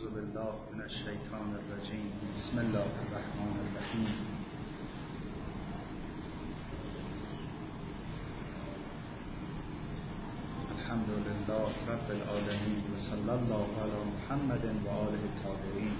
اعوذ بالله من الشیطان الرجیم. بسم الله الرحمن الرحیم. الحمد لله رب العالمین و صلی الله علی محمد و آله الطاهرین.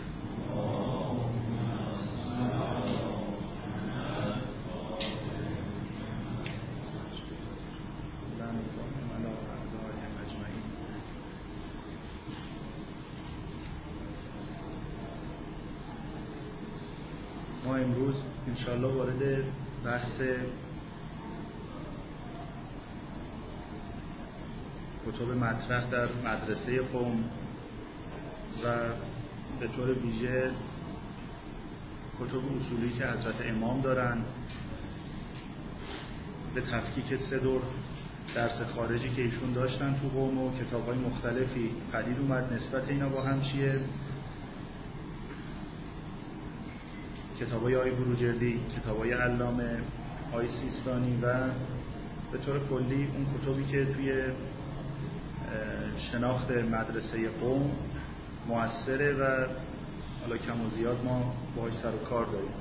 ما امروز انشاءالله وارد بحث کتب مطرح در مدرسه قم و به طور ویژه کتب اصولی که حضرت امام دارن به تفکیک 3 دور درس خارجی که ایشون داشتن تو قم و کتاب‌های مختلفی پدید اومد نسبت اینا با هم چیه. کتاب‌های آقای بروجردی، کتاب‌های علامه آقای سیستانی و به طور کلی اون کتبی که توی شناخت مدرسه قم مؤثره و حالا کم و زیاد ما باهاش سر و کار داریم.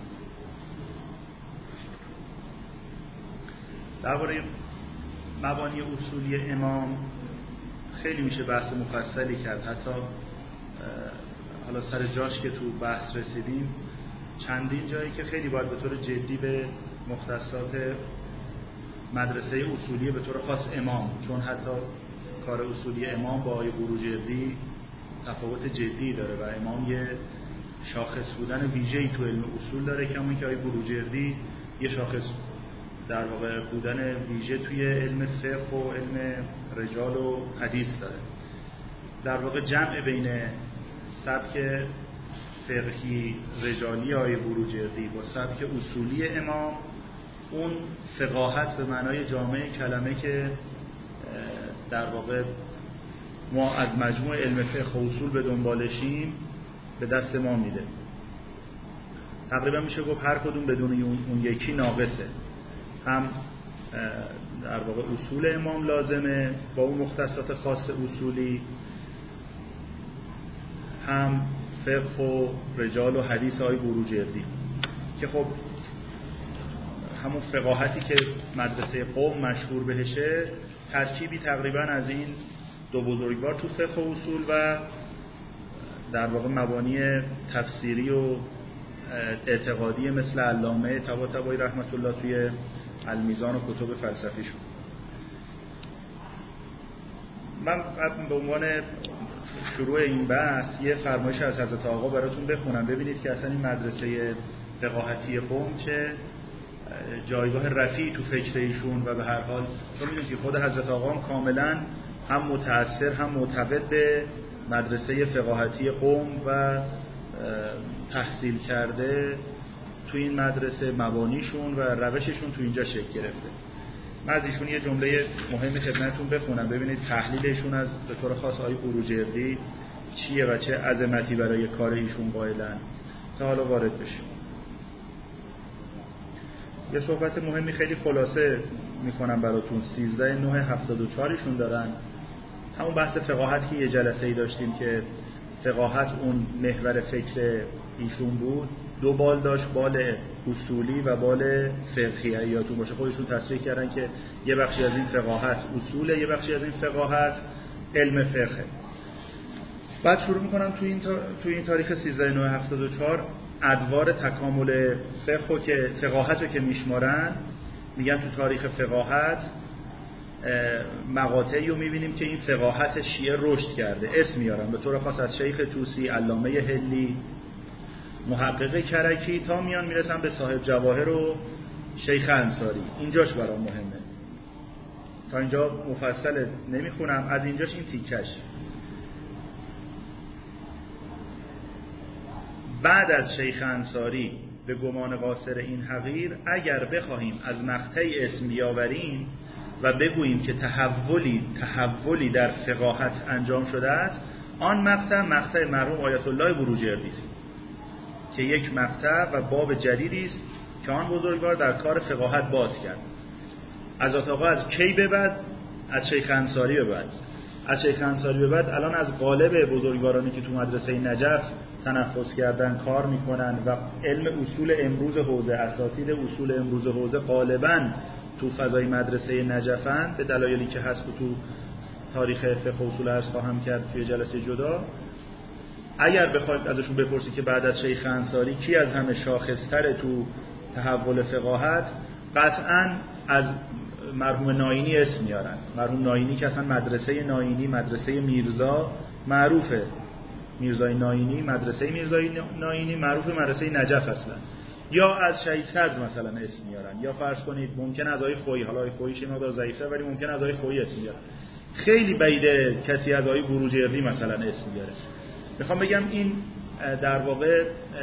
درباره مبانی اصولی امام خیلی میشه بحث مفصلی کرد، حتی حالا سر جاش که تو بحث رسیدیم چندین جایی که خیلی باید به طور جدی به مختصات مدرسه اصولی به طور خاص امام، چون حتی کار اصولی امام با آقای بروجردی تفاوت جدی داره و امام یه شاخص بودن ویژه‌ای تو علم اصول داره که همون که آقای بروجردی یه شاخص در واقع بودن ویژه توی علم فقه و علم رجال و حدیث داره. در واقع جمع بین سبک فقهی رجالی آقای بروجردی با سبک اصولی امام، اون فقاهت به معنای جامع کلمه که در واقع ما از مجموع علم فقه و اصول به دنبالشیم به دست ما میده. تقریبا میشه گفت هر کدوم بدون اون یکی ناقصه. هم در واقع اصول امام لازمه با اون مختصات خاص اصولی، هم فقه و رجال و حدیث آقای بروجردی که خب همون فقاهتی که مدرسه قم مشهور بهشه ترکیبی تقریبا از این 2 بزرگوار تو فقه و اصول و در واقع مبانی تفسیری و اعتقادی مثل علامه طباطبایی رحمت الله توی المیزان و کتب فلسفیشون. من به عنوان شروع این بحث یه فرمایش از حضرت آقا براتون بخونم، ببینید که اصلا این مدرسه فقاهتی قم چه جایگاه رفیعی تو فکر ایشون و به هر حال چون میدونید که خود حضرت آقا هم کاملا هم متأثر هم معتقد به مدرسه فقاهتی قم و تحصیل کرده تو این مدرسه، مبانیشون و روششون تو اینجا شکل گرفته. من از ایشون یه جمله مهم خدمتتون بخونم ببینید تحلیلشون از به طور خاص آقای بروجردی چیه و چه عظمتی برای کار ایشون قائلن تا حالا وارد بشیم. یه صحبت مهمی خیلی خلاصه میکنم براتون. 13/9/74 ایشون دارن همون بحث فقاهت که یه جلسه‌ای داشتیم که فقاهت اون محور فکر ایشون بود، 2 بال داشت، بال اصولی و بال فقهی. یادتون باشه خودشون تصریح کردن که یه بخشی از این فقاهت اصوله، یه بخشی از این فقاهت علم فقه. بعد شروع میکنم تو این تاریخ 13/9/74 ادوار تکامل فقاهت رو که میشمارن، میگن تو تاریخ فقاهت مقاطعی رو میبینیم که این فقاهت شیعه رشد کرده. اسم میارم به طور خاص از شیخ طوسی، علامه هلی، محقق کرکی تا میان میرسن به صاحب جواهر و شیخ انصاری. اینجاش برام مهمه، تا اینجا مفصل نمیخونم، از اینجاش این تیکش. بعد از شیخ انصاری به گمان قاصر این حقیر اگر بخواهیم از مقطعی اسم بیاوریم و بگوییم که تحولی در فقاهت انجام شده است، آن مقطع مرحوم آیت الله بروجردی است که یک مقطع و باب جدیدی است که آن بزرگوار در کار فقاهت باز کرد. از آقا از کی به بعد؟ از شیخ انصاری به بعد. از شیخ انصاری به بعد الان از قالب بزرگوارانی که تو مدرسه نجف تنفس کردن کار میکنن و علم اصول امروز حوزه، اساتید اصول امروز حوزه غالباً تو فضای مدرسه نجفن، به دلایلی که هست و تو تاریخ فقه اصول عرض خواهم کرد توی جلسه جدا. اگر بخواید ازشون بپرسی که بعد از شیخ انصاری کی از همه شاخص‌تر تو تحول فقاهت، قطعاً از مرحوم ناینی اسم میارن. مرحوم ناینی که اصلا مدرسه ناینی، مدرسه میرزا معروفه، میرزای ناینی، مدرسه میرزای ناینی معروف، مدرسه نجف اصلا. یا از شهید خز مثلا اسم میارن، یا فرض کنید ممکن از آقای خویی، حالا آقای خویی شما مقدار ضعیفه ولی ممکن از آقای خویی اسم بیارن. خیلی بعیده کسی از آقای بروجردی مثلا اسم بیاره. میخوام بگم این در واقع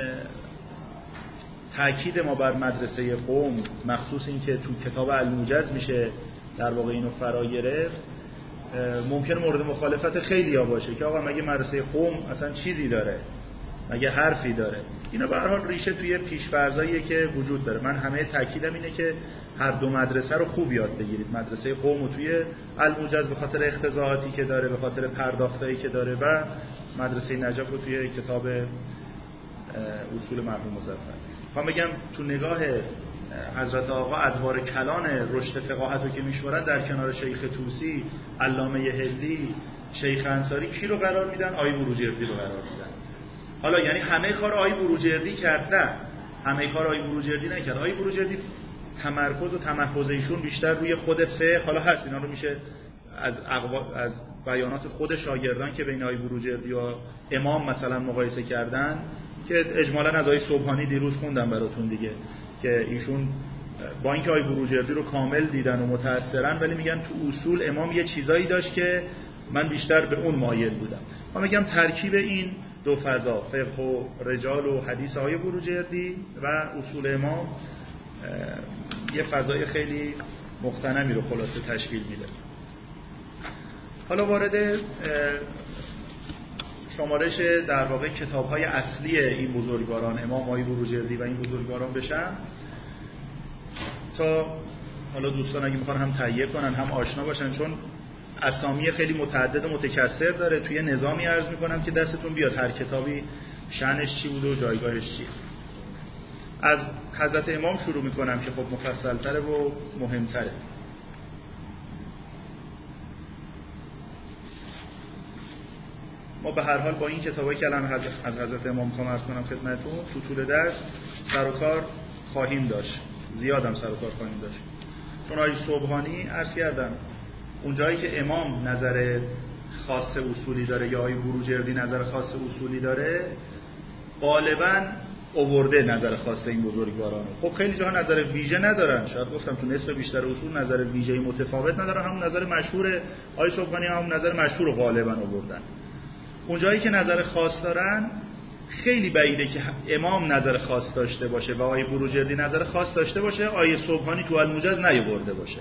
تأکید ما بر مدرسه قم، مخصوص این که تو کتاب الموجز میشه در واقع اینو فرا گرفت، ممکن مورد مخالفت خیلی‌ها باشه که آقا مگه مدرسه قم اصلا چیزی داره، مگه حرفی داره. اینا به هر حال ریشه توی پیش‌فرضاییه که وجود داره. من همه تاکیدم اینه که هر دو مدرسه رو خوب یاد بگیرید. مدرسه قم و توی الموجز به خاطر اختصاصاتی که داره، به خاطر پرداختایی که داره، و مدرسه نجف رو توی کتاب اصول مرحوم مظفر. میخوام بگم تو نگاه حضرت آقا ادوار کلان رشد فقاهت رو که میشورن در کنار شیخ طوسی، علامه حلی، شیخ انصاری کی رو قرار میدن؟ آقای بروجردی رو قرار میدن. حالا یعنی همه کار آقای بروجردی کرد؟ نه، همه کار آقای بروجردی نکرد. آقای بروجردی تمرکز و تمحض ایشون بیشتر روی خود فقه، حالا هست اینا رو میشه از بیانات خود شاگردان که بین آقای بروجردی و امام مثلا مقایسه کردن، که اجمالاً از آقای سبحانی دیروز خوندم براتون دیگه، که ایشون با اینکه آقای بروجردی رو کامل دیدن و متأثرن، ولی میگن تو اصول امام یه چیزایی داشت که من بیشتر به اون مایل بودم. ما میگم ترکیب این دو فضا، فقه و رجال و حدیث آقای بروجردی و اصول امام، یه فضای خیلی مغتنمی رو خلاصه تشکیل میده. حالا وارد شمارش در واقع کتاب‌های اصلی این بزرگواران، امام آقای بروجردی و این بزرگواران بشم، تا حالا دوستان اگه میخوان هم تهیه کنن هم آشنا باشن، چون اسامی خیلی متعدد و متکثر داره. توی نظامی عرض میکنم که دستتون بیاد هر کتابی شأنش چی بوده و جایگاهش چیه. از حضرت امام شروع میکنم که خب مفصل‌تره و مهمتره. ما به هر حال با این کتابایی که الان از حضرت امام میخوام عرض کنم خدمتتون، تو طول درس سر و کار خواهیم داشت، زیادم سر و کار خواهیم داشت. چون آقای سبحانی عرض کردم اونجایی که امام نظر خاص اصولی داره یا آقای بروجردی نظر خاص اصولی داره، غالباً آورده نظر خاص این بزرگواران. خب خیلی جاها نظر ویژه ندارن، شاید گفتم تو نصف بیشتر اصول نظر ویژه متفاوت ندارن، همون نظر مشهور آقای سبحانی همون نظر مشهور رو غالباً آوردن. اونجایی که نظر خاص دارن خیلی بعیده که امام نظر خاص داشته باشه و آقای بروجردی نظر خاص داشته باشه، آقای سبحانی تو الموجز نیاورده باشه.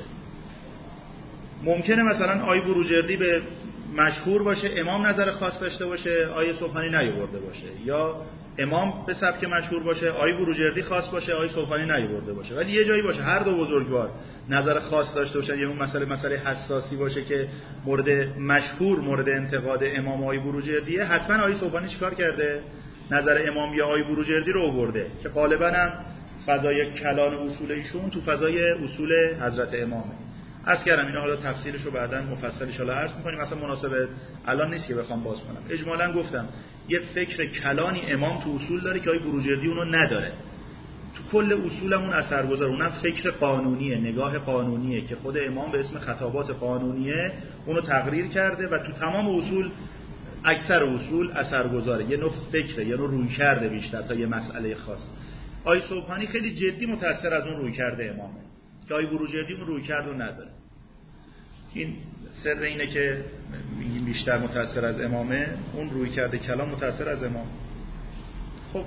ممکنه مثلا آقای بروجردی به مشهور باشه، امام نظر خاص داشته باشه، آقای سبحانی نیاورده باشه، یا امام به سبک مشهور باشه، آقای بروجردی خاص باشه، آقای سبحانی نیاورده باشه. ولی یه جایی باشه هر دو بزرگوار نظر خاص داشته باشن، یا اون مسئله حساسی باشه که مورد انتقاد امام آقای بروجردیه، حتما آقای سبحانی چیکار کرده؟ نظر امام یا آقای بروجردی رو آورده، که غالبا هم فضای کلان اصول ایشون تو فضای اصول حضرت امامه. عرض کردم اینا حالا تفصیلش رو بعداً مفصل ان شاء الله عرض می‌کنیم، مثلا مناسبه الان نیست که بخوام باز کنم. اجمالاً گفتم یه فکر کلانی امام تو اصول داره که آقای بروجردی اونو نداره. تو کل اصولمون اثرگذار، اونم فکر قانونیه، نگاه قانونیه که خود امام به اسم خطابات قانونیه اونو تقریر کرده و تو تمام اصول، اکثر اصول اثرگذاره. یه نوع فکره، یه نوع رویکرد بیشتر تا یه مسئله خاص. آقای سبحانی خیلی جدی متأثر از اون رویکرد امامه که آقای بروجردی اون رویکرد رو نداره. این سر اینه که میگیم بیشتر متأثر از امامه، اون رویکرد کلام متأثر از امام. خب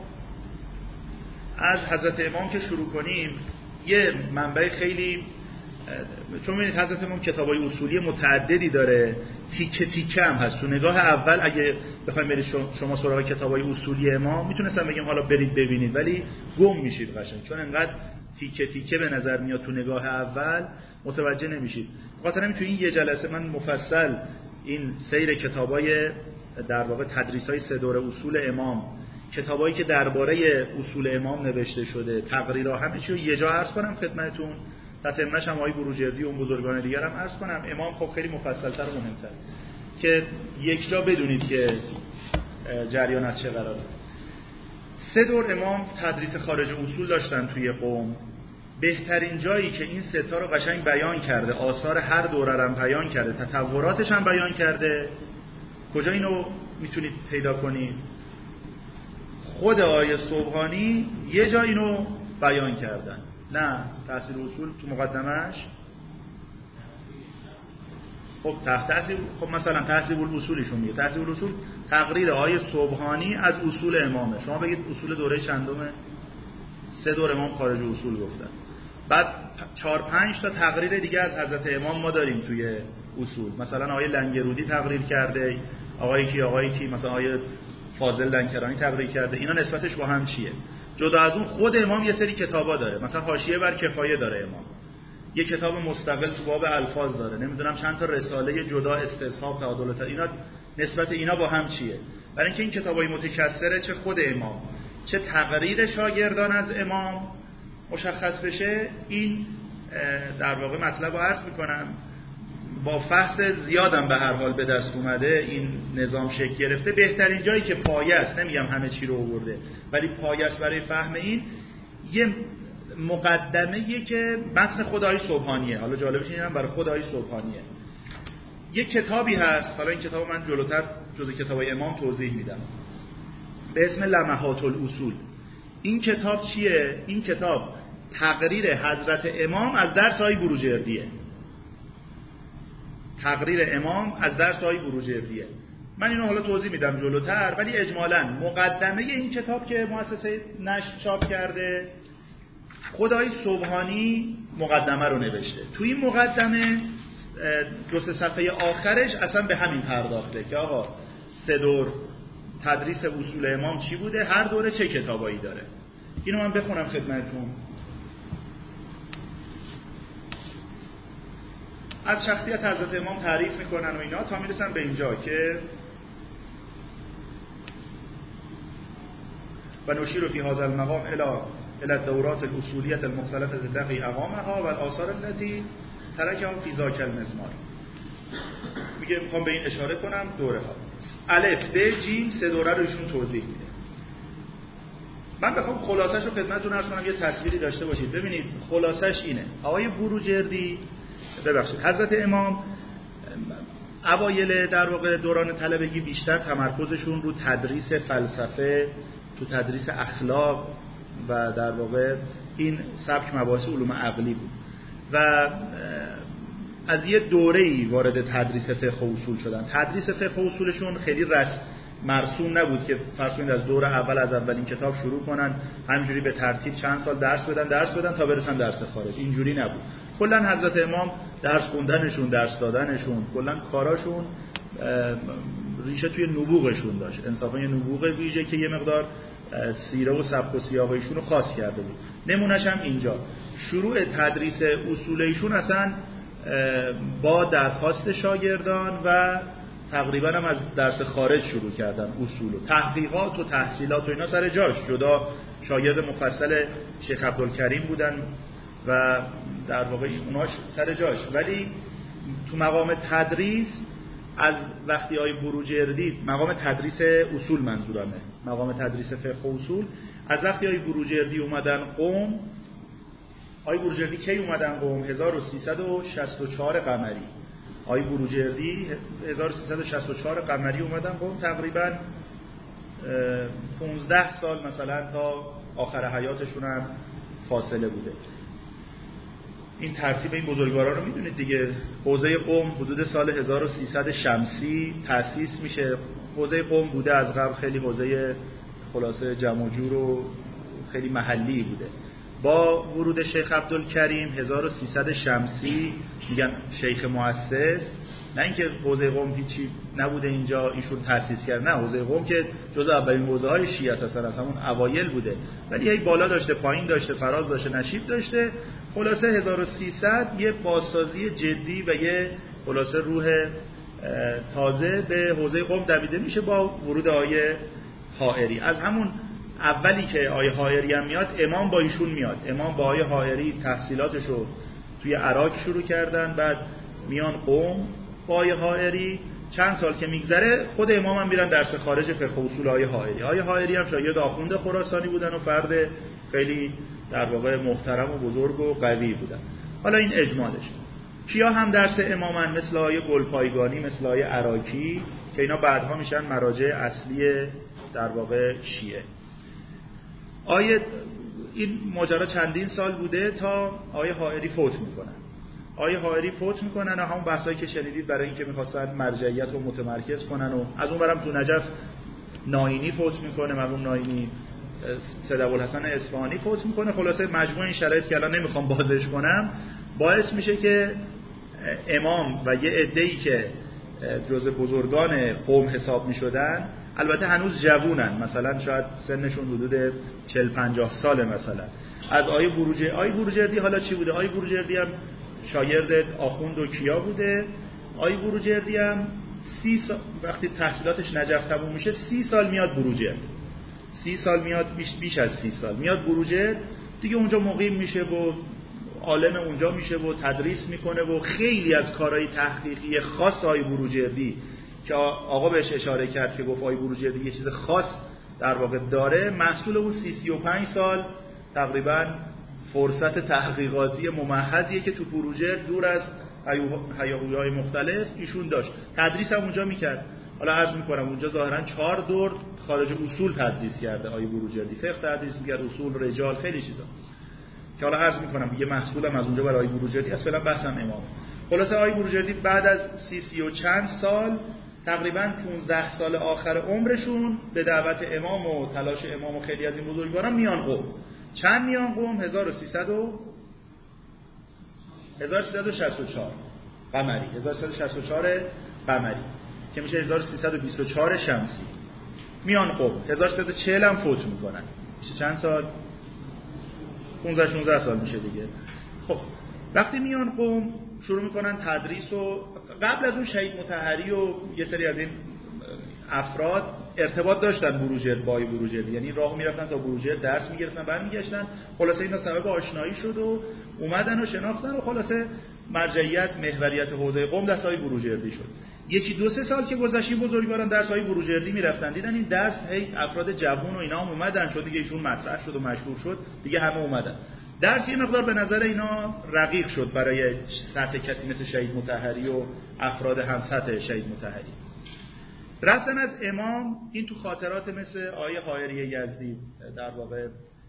از حضرت امام که شروع کنیم، یه منبع خیلی، چون می‌بینید حضرت امام کتابای اصولی متعددی داره، تیکه تیکه هم هست. تو نگاه اول اگه بخوایم برید شما سراغ کتابای اصولی امام، میتونستم بگم حالا برید ببینید، ولی گم میشید قشنگ، چون انقدر تیکه تیکه به نظر میاد تو نگاه اول، متوجه نمیشید. بخاطر همین تو این یه جلسه من مفصل این سیر کتابای در واقع تدریس‌های 3 دوره اصول امام، کتابایی که درباره اصول امام نوشته شده، تقریرها، همه چی رو یه جا عرض کنم خدمتتون. تتمه‌اش هم آقای بروجردی و اون بزرگان دیگر هم عرض کنم. امام خب خیلی مفصل‌تر و مهم‌تر که یک جا بدونید که جریان از چه قراره. 3 دور امام تدریس خارج اصول داشتن توی قم. بهترین جایی که این 3 تا رو قشنگ بیان کرده، آثار هر دوره رو بیان کرده، تطوراتش هم بیان کرده. کجا اینو میتونید پیدا کنید؟ خود آیه سبحانی یه جا اینو بیان کردن. نه تحصیل اصول تو مقدمش. خب خب مثلا تحصیل الاصولشون میگه تحصیل الاصول تقریر آیه سبحانی از اصول امامه. شما بگید اصول دوره چندمه؟ 3 دوره امام خارج اصول گفتن. بعد 4-5 تا تقریر دیگه از حضرت امام ما داریم توی اصول. مثلا آیه لنگرودی تقریر کرده، آقایی کی مثلا آیه فاضل لنکرانی تقریر کرده. اینا نسبتش با هم چیه؟ جدا از اون خود امام یه سری کتابا داره. مثلا حاشیه بر کفایه داره امام، یه کتاب مستقل تو باب الفاظ داره، نمیدونم چند تا رساله جدا، استصحاب، تعادل، اینا نسبت اینا با هم چیه؟ برای اینکه این کتابای متکثره، چه خود امام چه تقریر شاگردان از امام مشخص بشه، این در واقع مطلب رو عرض میکنم. با فحص زیادم به هر حال به دست اومده این نظام شکل گرفته. بهترین جایی که پایه است، نمیگم همه چی رو آورده، ولی پایه است برای فهم این یه مقدمه‌ایه که متن خدای سبحانیه. حالا جالبش اینه برای خدای سبحانیه. یه کتابی هست، حالا این کتابو من جلوتر جزء کتابای امام توضیح میدم، به اسم لمحات الاصول. این کتاب چیه؟ این کتاب تقریر حضرت امام از درس های بروجردیه. تقریر امام از درس های بروجردیه. من اینو حالا توضیح میدم جلوتر، ولی اجمالاً مقدمه این کتاب که مؤسسه نشر چاپ کرده، خدای سبحانی مقدمه رو نوشته. تو این مقدمه 2-3 صفحه آخرش اصلا به همین پرداخته که آقا 3 دور تدریس اصول امام چی بوده، هر دوره چه کتابایی داره. اینو من بخونم خدمتتون. از شخصیت حضرت امام تعریف میکنن و اینا تا میرسن به اینجا که و نشیر فی هذا المقام الى الدورات الاصولیه المختلفه التي اقامها و الاثار التي ترکها فی ذاک المزمار. میگه میخوام به این اشاره کنم. دوره ها الف ب ج 3 دوره رو ایشون توضیح میده. من بخوام خلاصش رو خدمتتون عرض کنم یه تصویری داشته باشید. ببینید خلاصش اینه. آقای بروجردی حضرت امام اوایل در واقع دوران طلبگی بیشتر تمرکزشون رو تدریس فلسفه، تو تدریس اخلاق و در واقع این سبک مباحث علوم عقلی بود و از یه دوره‌ای وارد تدریس فقه و اصول شدن. تدریس فقه و اصولشون خیلی مرسوم نبود که فرض کنید از دوره اول از اولین کتاب شروع کنن همینجوری به ترتیب چند سال درس بدن تا برسن درس خارج. اینجوری نبود. کلا حضرت امام درس خوندنشون، درس دادنشون، کلا کاراشون ریشه توی نبوغشون داشت. انصافا یه نبوغ ویژه که یه مقدار سیره و سبک و سیاق ایشون رو خاص کرده بود. نمونهش هم اینجا شروع تدریس اصول ایشون اصلا با درخواست شاگردان و تقریبا هم از درس خارج شروع کردن. اصول و تحقیقات و تحصیلات و اینا سر جاش، جدا شاگرد مفصل شیخ عبدالکریم بودن و در واقع اوناش سر جاش. ولی تو مقام تدریس از وقتی های بروجردی، مقام تدریس اصول منظورمه، مقام تدریس فقه و اصول، از وقتی های بروجردی اومدن قم. آقای بروجردی کی اومدن قم؟ 1364 قمری. آقای بروجردی 1364 قمری اومدن قم. تقریبا 15 سال مثلا تا آخر حیاتشون هم فاصله بوده. این ترتیب این بزرگواران رو میدونید دیگه. حوزه قم حدود سال 1300 شمسی تأسیس میشه. حوزه قم بوده از قبل خیلی حوزه خلاصه جمع و جور و خیلی محلی بوده. با ورود شیخ عبدالکریم 1300 شمسی میگن شیخ مؤسس، نه اینکه حوزه قم هیچی نبوده اینجا ایشون تأسیس کرد، نه، حوزه قم که جزء اولین حوزه های شیعه اساسا از همون اوایل بوده، ولی هی بالا داشته، پایین داشته، فراز داشته، نشیب داشته. خلاصه 1300 یه بازسازی جدی و یه خلاصه روح تازه به حوزه قم دویده میشه با ورود آیه حائری. از همون اولی که آیه حائری هم میاد امام با ایشون میاد. امام با آیه حائری تحصیلاتشو توی عراق شروع کردن، بعد میان قم با آیه حائری. چند سال که میگذره خود امام هم میرن درس خارج فقه اصول آیه حائری. آیه حائری هم شاگرد آخوند خراسانی بودن و فرد خیلی در واقع محترم و بزرگ و قوی بودن. حالا این اجمالش. کیا هم درس امامن؟ مثل آیه گلپایگانی، مثل آیه عراقی که اینا بعدها میشن مراجع اصلی در واقع شیعه. آیه این ماجرا چندین سال بوده تا آیه حائری فوت میکنن. آیه حائری فوت میکنن و همون بحثایی که شنیدید برای اینکه میخواستن مرجعیت رو متمرکز کنن و از اون برم تو نجف ناینی فوت میکنه، مرحوم ناینی سید ابوالحسن اصفهانی فوت میکنه. خلاصه مجموع این شرایط که الان نمیخوام بازش کنم باعث میشه که امام و یه عده‌ای که جزء بزرگان قوم حساب میشدن، البته هنوز جوونن، مثلا شاید سنشون حدود 40-50 ساله، مثلا از آیه بروجردی حالا چی بوده؟ آیه بروجردی هم شاگرد آخوند و کیا بوده. آیه بروجردی هم 30 سال وقتی تحصیلاتش نجف تموم میشه 30 سال میاد بروجرد، 30 سال میاد، بیش از 30 سال میاد بروجرد دیگه. اونجا مقیم میشه و عالم اونجا میشه و تدریس میکنه و خیلی از کارهای تحقیقی خاص آیه بروجردی که آقا بهش اشاره کرد که گفت آیه بروجردی یه چیز خاص در واقع داره، محصول اون 35 سال تقریبا فرصت تحقیقاتی ممهدیه که تو بروجرد دور از هیاهوی‌های مختلف ایشون داشت. تدریس هم اونجا میکرد. حالا عرض میکنم اونجا ظاهرا 4 دور خارج اصول تدریس کرده آیه بروجردی، فقه تدریس میکرد، اصول، رجال، خیلی چیزا که حالا عرض میکنم یه محصولم از اونجا برای آیه بروجردی است. فعلا بحثم امام. خلاصه آیه بروجردی بعد از 30 و چند سال، تقریبا 15 سال آخر عمرشون به دعوت امام و تلاش امام و خیلی از این بزرگواران میان قم. چند میان قم؟ 1364 قمری، 1364 قمری که میشه 1324 شمسی. میان قم 1340 هم فوت میکنن. میشه چند سال؟ 15-16 سال میشه دیگه. خب وقتی میان قم شروع میکنن تدریس و قبل از اون شهید مطهری و یه سری از این افراد ارتباط داشتن بروجرد با بروجردی، یعنی راهو میرفتن تا بروجرد درس میگرفتن برمیگشتن. خلاصه اینا سبب آشنایی شد و اومدن و شناختن و خلاصه مرجعیت محوریت حوزه قم دستای بروجردی شد. 1-2-3 سال که گذشت بزرگواران درسای بروجردی میرفتن، دیدن این درس هی افراد جوون و اینا هم اومدن، شد دیگه ایشون مطرح شد و مشهور شد دیگه، همه اومدن. درس یه مقدار به نظر اینا رقیق شد برای سطح کسی مثل شهید مطهری و افراد هم سطح شهید مطهری. رفتن از امام، این تو خاطرات مثل آیه حائری یزدی در واقع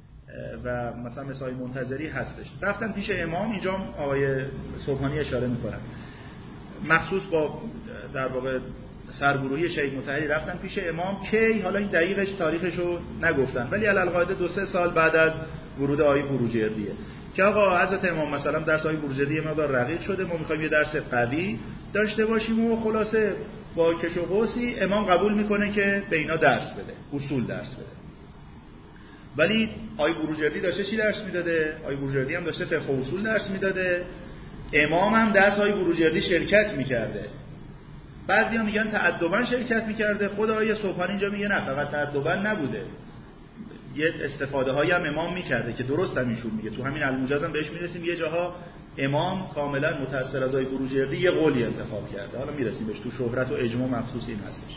و مثلا مثل آیه منتظری هستش، رفتن پیش امام. اینجا آیه صبحانی اشاره میکنن مخصوص با در واقع سرگروهی شهید مطهری رفتن پیش امام که حالا این دقیقش تاریخشو نگفتن، ولی علالقاعده 2-3 سال بعد از ورود آیه بروجردیه که آقا حضرت امام مثلا درس آیه بروجردی یه مقدار رقیق شده، ما میخوایم یه درس قوی داشته باشیم و خلاصه با کش و قوسی امام قبول میکنه که به اینا درس بده، اصول درس بده. ولی آیه بروجردی داشته چی درس میداده؟ آیه بروجردی هم داشته فقه و اصول درس میداده، امام هم درس آیه بروجردی شرکت میکرده. بعضیا میگن تأدباً شرکت میکرده، خود آیه صبحانی اینجا میگه نه فقط تأدباً نبوده، یه استفاده هایی هم امام میکرده که درست هم ایشون میگه. تو همین الموجز هم بهش میرسیم، یه جاها امام کاملا متأثر از آیه بروجردی یه قولی انتخاب کرده، حالا میرسیم بهش، تو شهرت و اجماع مخصوص این هستش.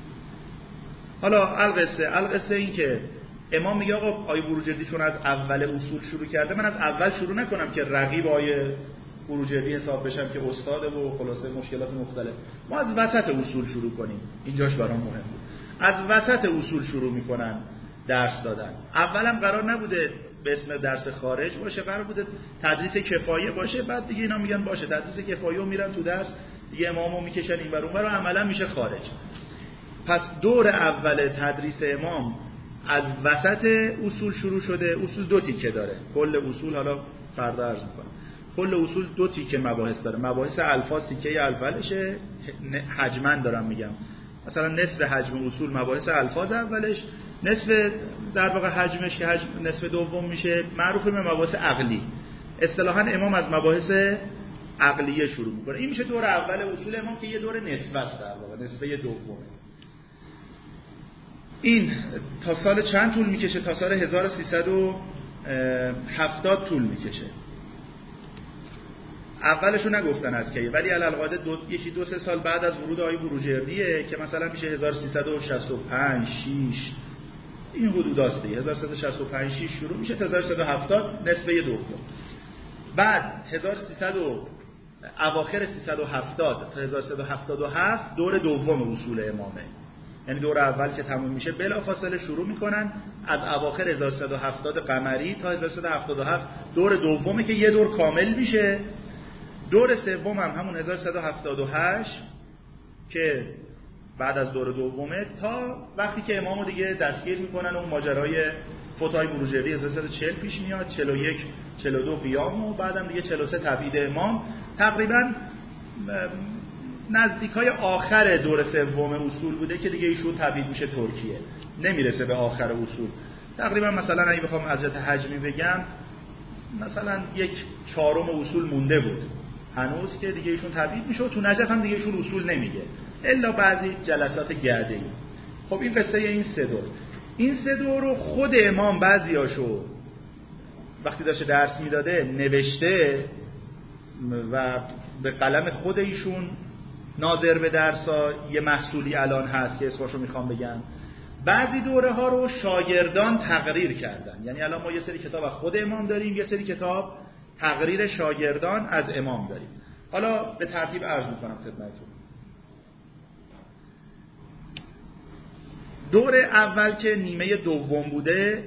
حالا القصه این که امام میگه آقا آیه بروجردی چون از اول اصول شروع کرده، من از اول شروع نکنم که رقیب آیه بروجردی حساب بشم که استاده و خلاصه مشکلات مختلف، ما از وسط اصول شروع کنیم. اینجاش برام مهم بود، از وسط اصول شروع میکنن درس دادن. اولم قرار نبوده به اسم درس خارج باشه، قرار بوده تدریس کفایه باشه. بعد دیگه اینا میگن باشه تدریس کفایه و میرن تو درس دیگه، امامو میکشن این ور اون ور و عملا میشه خارج. پس دور اول تدریس امام از وسط اصول شروع شده. اصول 2 تیکه داره، کل اصول حالا فردا عرض میکنم. کل اصول 2 تیکه مباحث داره. مباحث الفاظ تیکه اولشه، حجمن دارم میگم، مثلا نصف حجم اصول مباحث الفاظ اولش، نصف در واقع حجمش که نصف دوم میشه معروف به مباحث عقلی. اصطلاحاً امام از مباحث عقلیه شروع میکنه. این میشه دور اول اصول امام که یه دور نصف است، در واقع نصفه دومه. این تا سال چند طول میکشه؟ تا سال 1370 طول میکشه. اولشو نگفتن از کی، ولی علالقاعده یکی دو سه سال بعد از ورود آیه بروجردیه که مثلا میشه 1365 6 این حدوداست دیگه. 1365 6 شروع میشه تا 1370 نصفه دوم. بعد 1300 اواخر 370 تا 1377 دور دوم اصول امامه. یعنی دور اول که تموم میشه بلافاصله شروع میکنن از اواخر 1370 قمری تا 1377 دور دومه که یه دور کامل میشه. دور سوم هم همون 1178 که بعد از دور دومه تا وقتی که امامو دیگه دستگیر میکنن و ماجرای فتای بروجردی 1340 پیش میاد، 41 42 قیام و بعدم دیگه 43 تبعید امام. تقریبا نزدیکای آخر دور سوم اصول بوده که دیگه ایشون تبعید میشه ترکیه، نمیرسه به آخر اصول. تقریبا مثلا اگه بخوام از جهت حجمی بگم مثلا 1/4 اصول مونده بود هنوز که دیگه ایشون تبعید میشه و تو نجف هم دیگه ایشون اصول نمیگه الا بعضی جلسات گرده‌ای. خب این قصه این سه دور. این سه دور رو خود امام بعضیاشو وقتی داشته درس میداده نوشته و به قلم خود ایشون ناظر به درسا یه محصولی الان هست که اسمشو میخوام بگم. بعضی دوره ها رو شاگردان تقریر کردن. یعنی الان ما یه سری کتاب از خود امام داریم، یه سری کتاب تقریر شاگردان از امام داریم. حالا به ترتیب عرض میکنم خدمتتون. دور اول که نیمه دوم بوده،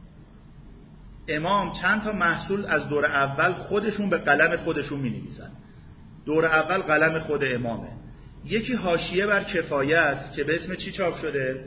امام چند تا محصول از دور اول خودشون به قلم خودشون می نویسن. دور اول قلم خود امامه. یکی حاشیه بر کفایه است که به اسم چی چاپ شده؟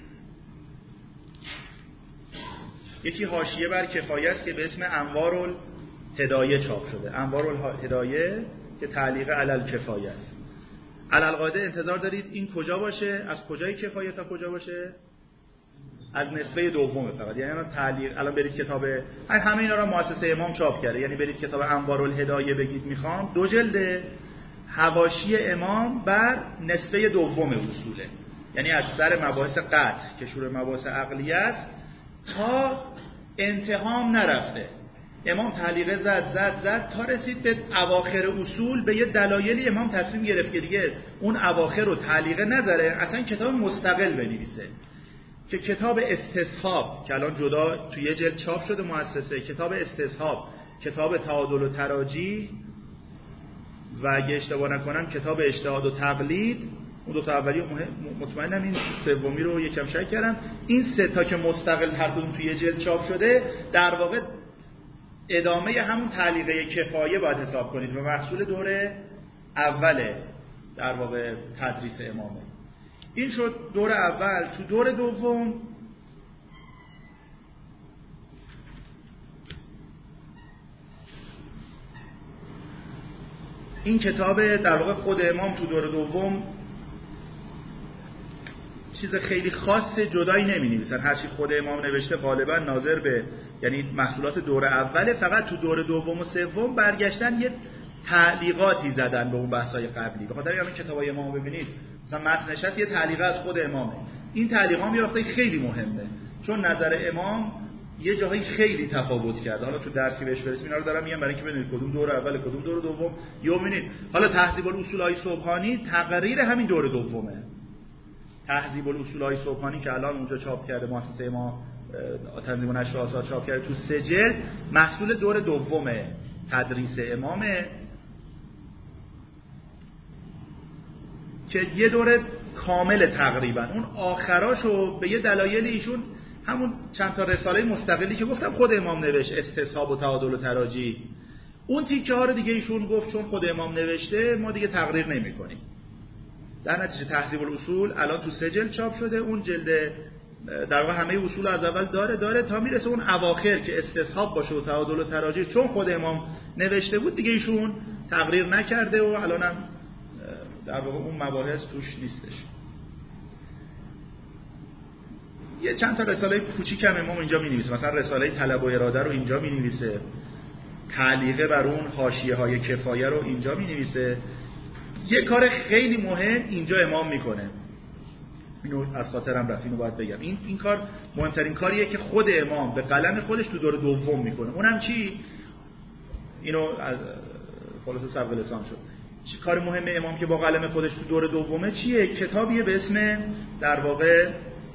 یکی حاشیه بر کفایه است که به اسم انوارالهدایه چاپ شده. انوارالهدایه که تعلیق علی الکفایه است. علالقاعده انتظار دارید این کجا باشه؟ از کجای کفایه تا کجا باشه؟ از نصفه دومه فقط. یعنی الان تعلیق، الان برید کتاب همه اینا رو مؤسسه امام چاپ کرده، یعنی برید کتاب انوارالهدایه بگید میخوام، 2 جلد حواشی امام بر نصفه دوم اصوله. یعنی از سر مباحث قطع که شروع مباحث عقلیه است تا انتهام نرفته. امام تعلیق زد تا رسید به اواخر اصول. به یه دلایلی امام تصمیم گرفت که دیگه اون اواخر رو تعلیق نذاره، اصلا کتاب مستقل بنویسه که کتاب استصحاب که الان جدا توی یه جلد چاپ شده مؤسسه، کتاب استصحاب، کتاب تعادل و تراجیح و اگه اشتباه نکنم کتاب اجتهاد و تقلید. اون 2 تا اولی مطمئنم، این سومی رو یکم شک کردم. این 3 تا که مستقل هر کدوم توی یه جلد چاپ شده در واقع ادامه همون تعلیقه کفایه باید حساب کنید و محصول دور اوله در واقع تدریس امامه. این شد دور اول. تو دور دوم این کتاب در واقع خود امام تو دور دوم چیز خیلی خاص جدایی نمی نویسن. هر چی خود امام نوشته غالبا ناظر به یعنی محصولات دور اوله. فقط تو دور دوم و سوم برگشتن یه تعلیقاتی زدن به اون بحث‌های قبلی. به خاطر همین کتابای امامو ببینید مثلا متنش هست یه تعلیقه از خود امامه. این تعلیقام یه وقتی خیلی مهمه چون نظر امام یه جاهایی خیلی تفاوت کرده. حالا تو درسی بهش برسیم اینا رو دارم میگم برای اینکه بدونید کدوم دور اول کدوم دور دوم. یا ببینید حالا تهذیب الاصول های سبحانی تقریر همین دور دومه. تهذیب الاصول های سبحانی که الان اونجا چاپ کرده مؤسسه ما تنظیم و نشر آثار چاپ کرده تو 3 جلد، محصول دور دوم تدریس امامه که یه دوره کامل تقریبا. اون آخراشو به یه دلایل ایشون همون چند تا رساله مستقلی که گفتم خود امام نوشت، استصحاب و تعادل و تراجیح، اون تیکه ها رو دیگه ایشون گفت چون خود امام نوشته ما دیگه تقریر نمی کنیم. در نتیجه تهذیب الاصول الان تو 3 جلد چاپ شده. اون جلد در واقع همه اصول از اول داره تا میرسه اون اواخر که استصحاب باشه و تعادل و تراجیح، چون خود امام نوشته بود دیگه ایشون تقریر نکرده و الانم در واقع اون مباحث توش نیستش. یه چند تا رساله کوچیک هم امام اینجا می‌نویسه. مثلا رساله طلب و اراده رو اینجا می‌نویسه. تعلیقه بر اون حاشیه‌های کفایه رو اینجا می‌نویسه. یه کار خیلی مهم اینجا امام میکنه، اینو از خاطرم رفت، اینو باید بگم. این کار مهمترین کاریه که خود امام به قلم خودش تو دور دوم میکنه. اونم چی؟ اینو از خلاصه سبق لسان شد. چی کار مهم امام که با قلم خودش تو دور دومه چیه؟ کتابیه به اسم، در واقع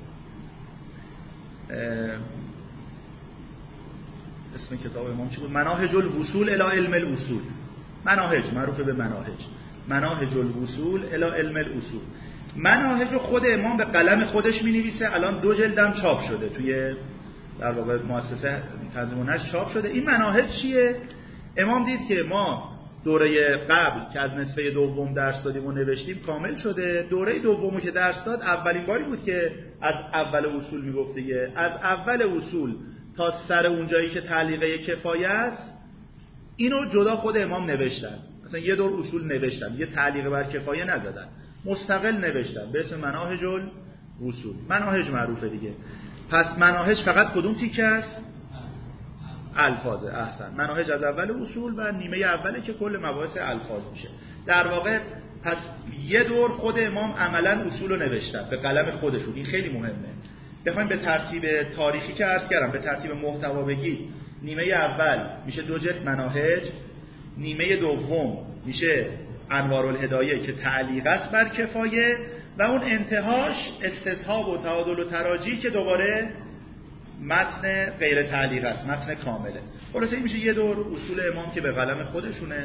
اسم کتاب امام چی بود؟ مناهج الوصول الی علم الاصول. مناهج معروف به مناهج الوصول الی علم الاصول. مناهج خود امام به قلم خودش می‌نویسه. الان 2 جلدم چاپ شده توی در واقع مؤسسه تنظیم و نشر چاپ شده. این مناهج چیه؟ امام دید که ما دوره قبل که از نصفه دوم درس دادیم و نوشتیم کامل شده. دوره دومو که درس داد اولین باری بود که از اول اصول میگفت دیگه. از اول اصول تا سر اونجایی که تعلیقه کفایه است اینو جدا خود امام نوشتن. مثلا یه دور اصول نوشتن، یه تعلیق بر کفایه نزدن، مستقل نوشتن به اسم مناهج الوصول. مناهج معروفه دیگه. پس مناهج فقط کدوم تیکه است؟ الفاظه. احسن. مناهج از اول اصول و نیمه اوله که کل مباحث الفاظ میشه. در واقع پس یه دور خود امام عملا اصول رو نوشتن به قلم خودشون. این خیلی مهمه. بخوایم به ترتیب تاریخی که عرض کردم، به ترتیب محتوا بگید، نیمه اول میشه 2 جلد مناهج، نیمه دوم میشه انوارالهدایه که تعلیق است بر کفایه و اون انتهاش استصحاب و تعادل و تراجی که دوباره متن غیر تعلیق است، متن کامله. خلاصه این میشه یه دور اصول امام که به قلم خودشونه.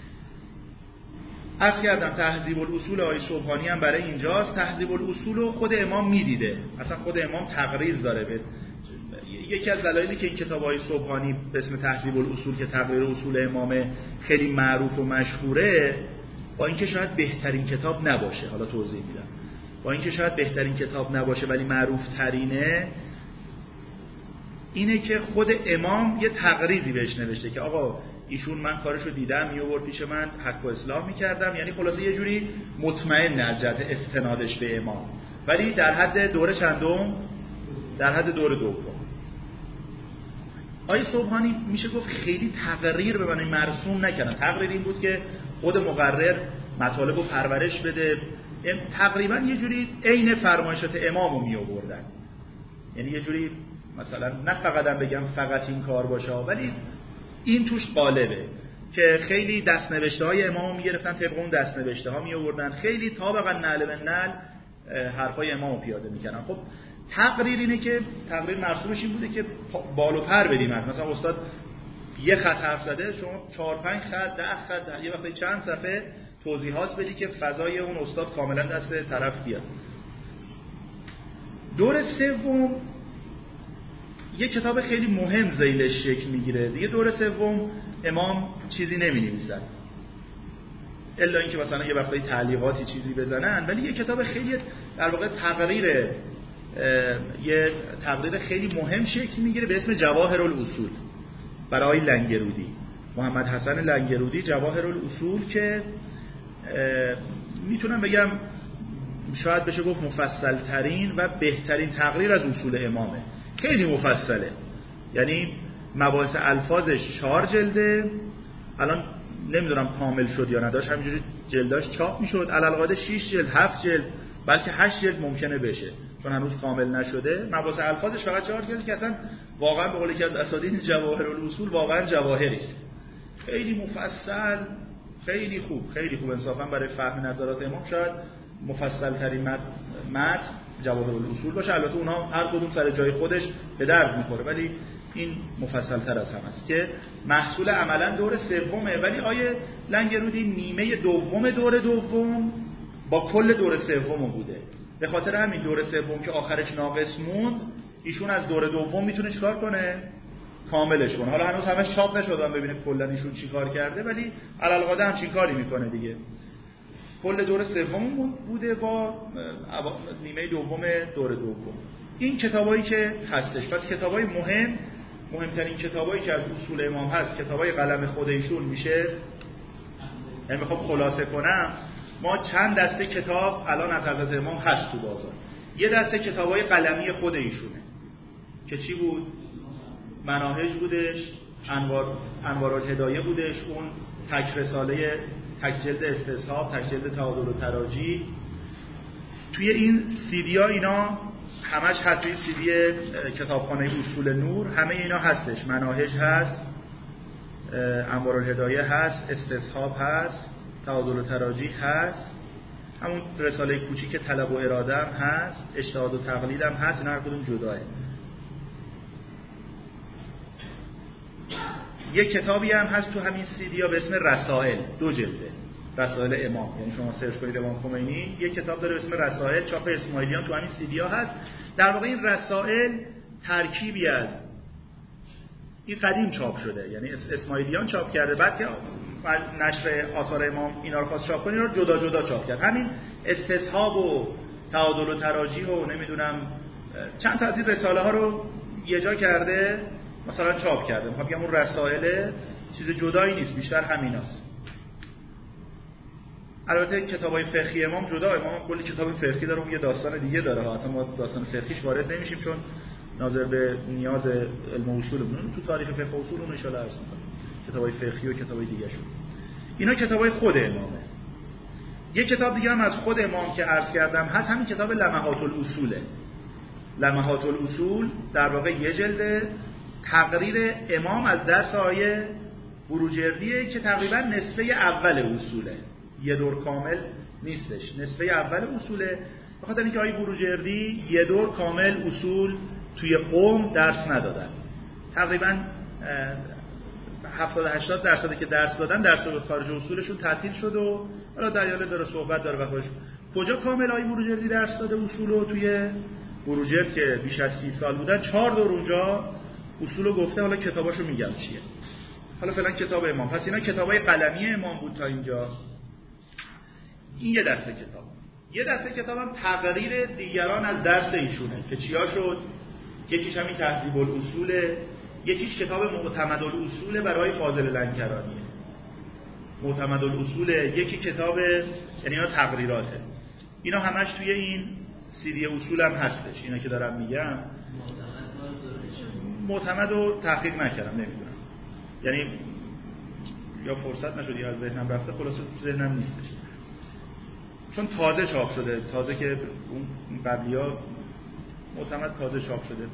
عرض کردم تهذیب الاصول آقای سبحانی هم برای اینجاست. تهذیب الاصول رو خود امام میدیده، اصلا خود امام تقریض داره به یکی از دلایلی که این کتاب آقای سبحانی به اسم تهذیب الاصول که تقریر اصول امامه خیلی معروف و مشهوره، با اینکه شاید بهترین کتاب نباشه، حالا توضیح میدم، با اینکه شاید بهترین کتاب نباشه ولی معروف ترینه، اینه که خود امام یه تقریضی بهش نوشته که آقا ایشون من کارشو دیدم، میآورد پیش من، حق و اصلاح میکردم. یعنی خلاصه یه جوری مطمئن از جهت استنادش به امام، ولی در حد دوره چندم؟ در حد دوره دوم. آقای سبحانی میشه گفت خیلی تقریر به معنی مرسوم نکردن. تقریر این بود که خود مقرر مطالب رو پرورش بده، تقریبا یه جوری عین فرمایشات امامو می آوردن. یعنی یه جوری مثلا نه فقط هم بگم فقط این کار باشه، ولی این توش غالبه که خیلی دستنوشته های امامو میگرفتن، طبق اون دستنوشته ها می آوردن، خیلی طابقا نعل به نعل حرفای امامو پیاده میکردن. خب تقریر اینه که تقریر مرسومش این بوده که بال و پر بدیم. مثلا استاد یه خط حرف زده، شما 4-5 خط 10 خط یه وقتی چند صفحه توضیحات بدی که فضای اون استاد کاملا دست طرف بیاد. دور سوم یه کتاب خیلی مهم ذیلش شکل میگیره دیگه. دور سوم امام چیزی نمی‌نویسن الا اینکه مثلا یه وقتی تعلیقاتی چیزی بزنن، ولی یه کتاب خیلی در واقع یه تقریر خیلی مهم شکل میگیره به اسم جواهر الاصول برای لنگرودی، محمد حسن لنگرودی. جواهر الاصول که میتونم بگم شاید بشه گفت مفصل ترین و بهترین تقریر از اصول امامه. خیلی مفصله، یعنی مباحث الفاظش 4 جلده. الان نمیدونم کامل شد یا نداشت، همینجوری جلداش چاپ میشد. علالقاعده 6 جلد 7 جلد بلکه 8 جلد ممکنه بشه چون هنوز کامل نشده. مباحث الفاظش فقط 4 جلد که اصلا واقعا به قول که اساتید جواهر الاصول واقعا جواهری است. خیلی مفصل، خیلی خوب انصافا برای فهم نظرات امام شاید مفصل ترین متن جواهر الاصول باشه. البته اونها هر کدوم سر جای خودش به درد میخوره، ولی این مفصل تر از هم است که محصول عملا دور سومه. ولی آیه لنگرودی نیمه دوم دور دوم با کل دور سوم بوده. به خاطر همین دور سوم که آخرش ناقص موند، ایشون از دور دوم میتونه چیکار کنه؟ کاملش کنه. حالا هنوز همش چاپ نشده ببینید کلا ایشون چیکار کرده، ولی علالقاعده همچین کاری میکنه دیگه. کل دور سوم بوده با نیمه دوم دور دوم. این کتابایی که هستش. پس کتابای مهمترین کتابایی که از اصول امام هست کتابای قلم خود ایشون میشه. من میخوام خلاصه کنم، ما چند دسته کتاب الان از حضرت امام هست تو بازار. یه دسته کتابای قلمی خود ایشونه که چی بود؟ مناهج بودش، انوارالهدایه بودش، اون تک رساله تک جلد استصحاب، تک جلد تعادل و تراجی. توی این CD ها اینا همش هست، توی CD کتابخانه اصول نور همه اینا هستش. مناهج هست، انوارالهدایه هست، استصحاب هست، تعادل و تراجی هست، همون رساله کوچیک طلب و اراده هم هست، اجتهاد و تقلید هم هست. اینا هر کدوم جداه. یک کتابی هم هست تو همین CD ها به اسم رسائل، 2 جلده، رسائل امام. یعنی شما سرچ کنید امام خمینی، یک کتاب داره به اسم رسائل، چاپ اسماعیلیان، تو همین CD ها هست. در واقع این رسائل ترکیبی از این قدیم چاپ شده، یعنی اسماعیلیان چاپ کرده، بعد که نشر آثار امام اینا رو خواست چاپ کنه، اینا رو جدا جدا چاپ کرد. همین استصحاب و تعادل و تراجی و نمیدونم چند تا از این رساله ها رو یه جا کرده مثلا چاپ کرده. میخوام بگم اون رسائل چیز جدایی نیست، بیشتر همیناست. البته کتابای فقهی امام جدا، امام کلی کتاب فقهی داره، اون یه داستان دیگه داره، اصلا ما داستان فقهیش وارد نمیشیم چون ناظر به نیاز علم و اصولمون. تو تاریخ فقه و اصول اون ان شاءالله عرض می‌کنم، کتابای فقهی و کتابای دیگه شون. اینا کتابای خود امامه. یه کتاب دیگه هم از خود امام که عرض کردم هست، همین کتاب لمحات الاصوله. لمحات الاصول در واقع یه جلده، تقریر امام از درس آیه بروجردیه که تقریبا نصفه اول اصوله، یه دور کامل نیستش، نصفه اول اصوله. بخاطر اینکه آیه بروجردی یه دور کامل اصول توی قم درس ندادن، تقریبا 70-80% که درس دادن درس خارج اصولشون تعطیل شد و حالا دریاله داره صحبت داره و خودش کجا کامل آیه بروجردی درس داده اصولو. توی بروجرد که بیش از 30 سال بودن 4 دور اونجا اصولو گفته، حالا کتاباشو میگم چیه. حالا فعلا کتاب امام. پس اینا کتابای قلمی امام بود تا اینجا. این یه دسته کتاب. یه دسته کتابم تقریر دیگران از درس ایشونه که چیا شد. یکیش همین تهذیب الاصوله، یکیش کتاب معتمد الاصول برای فاضل لنکرانیه. معتمد الاصوله، یکی کتاب، یعنی اینا تقریراته. اینا همش توی این CD اصول هم هستش. اینا که دارم میگم معتمد رو تحقیق نکردم، نمیدونم، یعنی یا فرصت نشد یا از ذهنم رفته، خلاصه تو ذهنم نیستش چون تازه چاپ شده، تازه که اون قبلی‌ها معتمد تازه چاپ شده.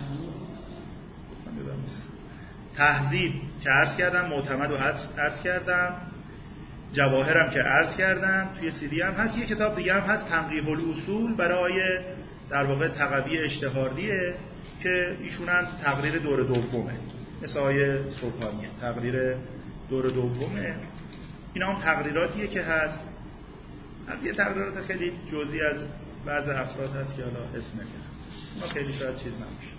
تهذیب که عرض کردم، معتمد رو عرض کردم، جواهرم که عرض کردم، توی CD هم هست. یه کتاب دیگه هم هست تنقیح الاصول برای در واقع تقوی اشتهاردیه که ایشون هم تقریر دور دومه، مثل آیه سبحانیه، تقریر دور دومه. اینا هم تقریراتیه که هست. یه تقریرات خیلی جزئی از بعض افراد هست که حالا اسم نمیارم، ما خیلی شاید چیز نمیشه.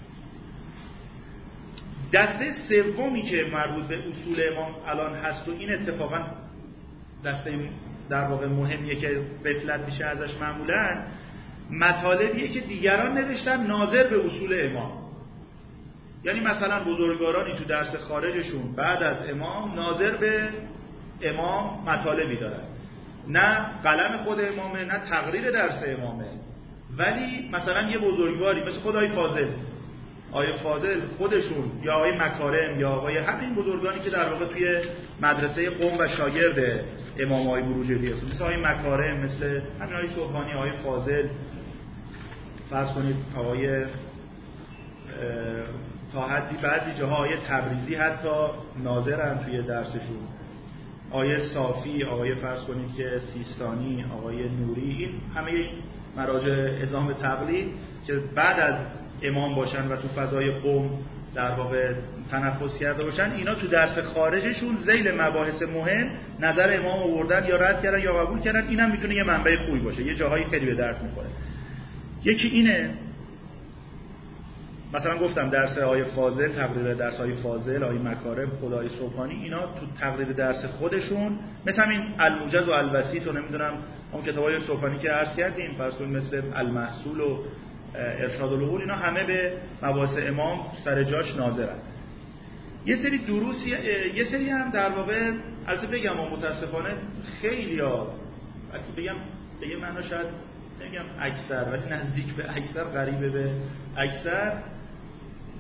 دسته سومی که مربوط به اصول امام الان هست و این اتفاقا دسته در واقع مهمیه که غفلت میشه ازش معمولا، مطالبیه که دیگران نوشتن ناظر به اصول امام. یعنی مثلا بزرگوارانی تو درس خارجشون بعد از امام ناظر به امام مطالبی دارن، نه قلم خود امامه نه تقریر درس امامه، ولی مثلا یه بزرگواری مثل خود آقای فاضل خودشون یا آقای مکارم یا آقای همین بزرگانی که در واقع توی مدرسه قم و شاگرد امام آقای بروجردی هستن، مثل آقای مکارم، مثل همین آقای سبحانی، آقای فاضل، فرض کنید آقای تا حدی بعضی جاها آقای تبریزی حتی ناظرن توی درسشون، آقای صافی، آقای فرض کنید که سیستانی، آقای نوری، این همه مراجع ازام تقلید که بعد از امام باشن و تو فضای قم در واقع تنفس کرده باشن، اینا تو درس خارجشون ذیل مباحث مهم نظر امام آوردن یا رد کردن یا قبول کردن. اینم میتونه یه منبع خوبی باشه، یه جاهایی خیلی به درد میخوره. یکی اینه، مثلا گفتم درس آیه فاضل، تقریر درس آیه فاضل، آیه مکارم، خدای سبحانی، اینا تو تقریر درس خودشون مثل همین الموجز و الوسیط و نمیدونم اون کتابای سبحانی که عرض کردیم، فرض کنید مثل المحصول و ارشاد العقول، اینا همه به مباحث امام سر جاش ناظرن. یه سری دروسی، یه سری هم در واقع البته بگم متاسفانه خیلی‌ها، بگم به یه معنا شاید بگم اکثر، ولی نزدیک به اکثر، قریب به اکثر،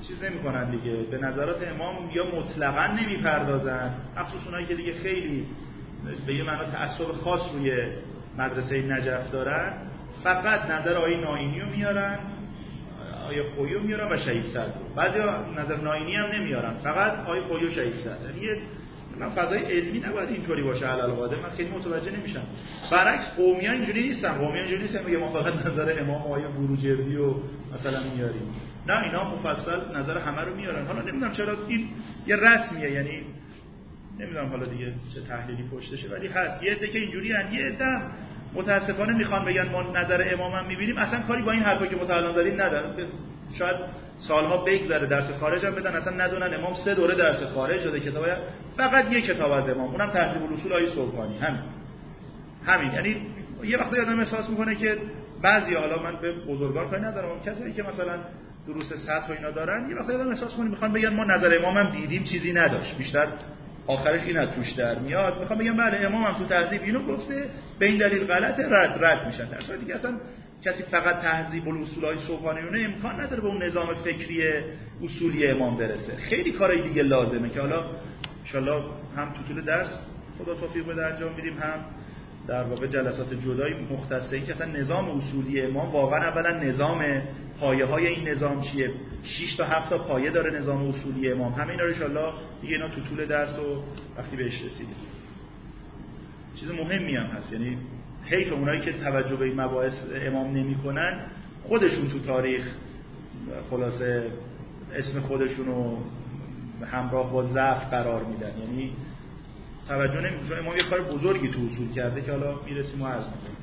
چیز نمی‌کنن دیگه، به نظرات امام یا مطلقاً نمی‌پردازن، مخصوص اونایی که دیگه خیلی به یه معنا تعصب خاص روی مدرسه نجف دارن، فقط نظر آیه ناینی رو میارن، آیه خویی رو میارن و شهید صدر رو. بعضیا نظر ناینی هم نمیارن، فقط آیه خویی و شهید صدر. یعنی من فضای علمی نباید اینطوری باشه علل قادر، من خیلی متوجه نمیشم. برعکس قومیان اینجوری نیستن، قومیان اینجوری نیستن میگه ما فقط نظر امام آیه بروجردی و مثلا میاریم. نه، اینا مفصل نظر همه رو میارن. حالا نمیدونم چرا این یه رسمیه، یعنی نمیدونم حالا دیگه چه تحلیلی پشتشه، ولی هست یه عده که اینجوری ان، یه عده متاسفانه میخوان بگن ما نظر امامم میبینیم، اصلا کاری با این حرفا که متعلم دارین ندارن. شاید سالها بگذره درس خارج هم بدن، اصلا ندونن امام 3 دوره درس خارج داده، کتاب فقط یک کتاب از امام، اونم تهذیب الاصول آیه صبحانی. همین. یعنی یه وقتی آدم احساس میکنه که بعضی، حالا من به بزرگان کاری ندارم، کسایی که مثلا دروس سطح و اینا دارن، یه وقتی آدم احساس میکنه میخوان بگن ما نظر امامم دیدیم چیزی نداشت، بیشتر آخرش اینا توش در میاد، میخوام بگم بله امام هم تو تهذیب اینو گفته، به این دلیل غلطه، رد میشن. در صورتی که اصلا کسی فقط تهذیب الاصولای صبحانیونه امکان نداره به اون نظام فکری اصولی امام برسه. خیلی کارهای دیگه لازمه که حالا ان شاءالله هم تو طول درس خدا توفیق بده انجام میدیم، هم در واقع جلسات جدایی مختصری که اصلا نظام اصولی امام واقعا اولا نظام پایه‌های این نظام چیه، 6 تا 7 تا پایه داره نظام اصولی امام، همه اینا رو ان شاءالله دیگه اینا تو طول درس و وقتی بهش رسیدیم. چیز مهمی هم هست، یعنی حیف اونایی که توجه به این مباحث امام نمی‌کنن خودشون تو تاریخ خلاصه اسم خودشون رو همراه با ضعف قرار میدن، یعنی توجه نمی‌کنن. امام یه کار بزرگی تو اصول کرده که حالا میرسیم و عرض می‌کنیم.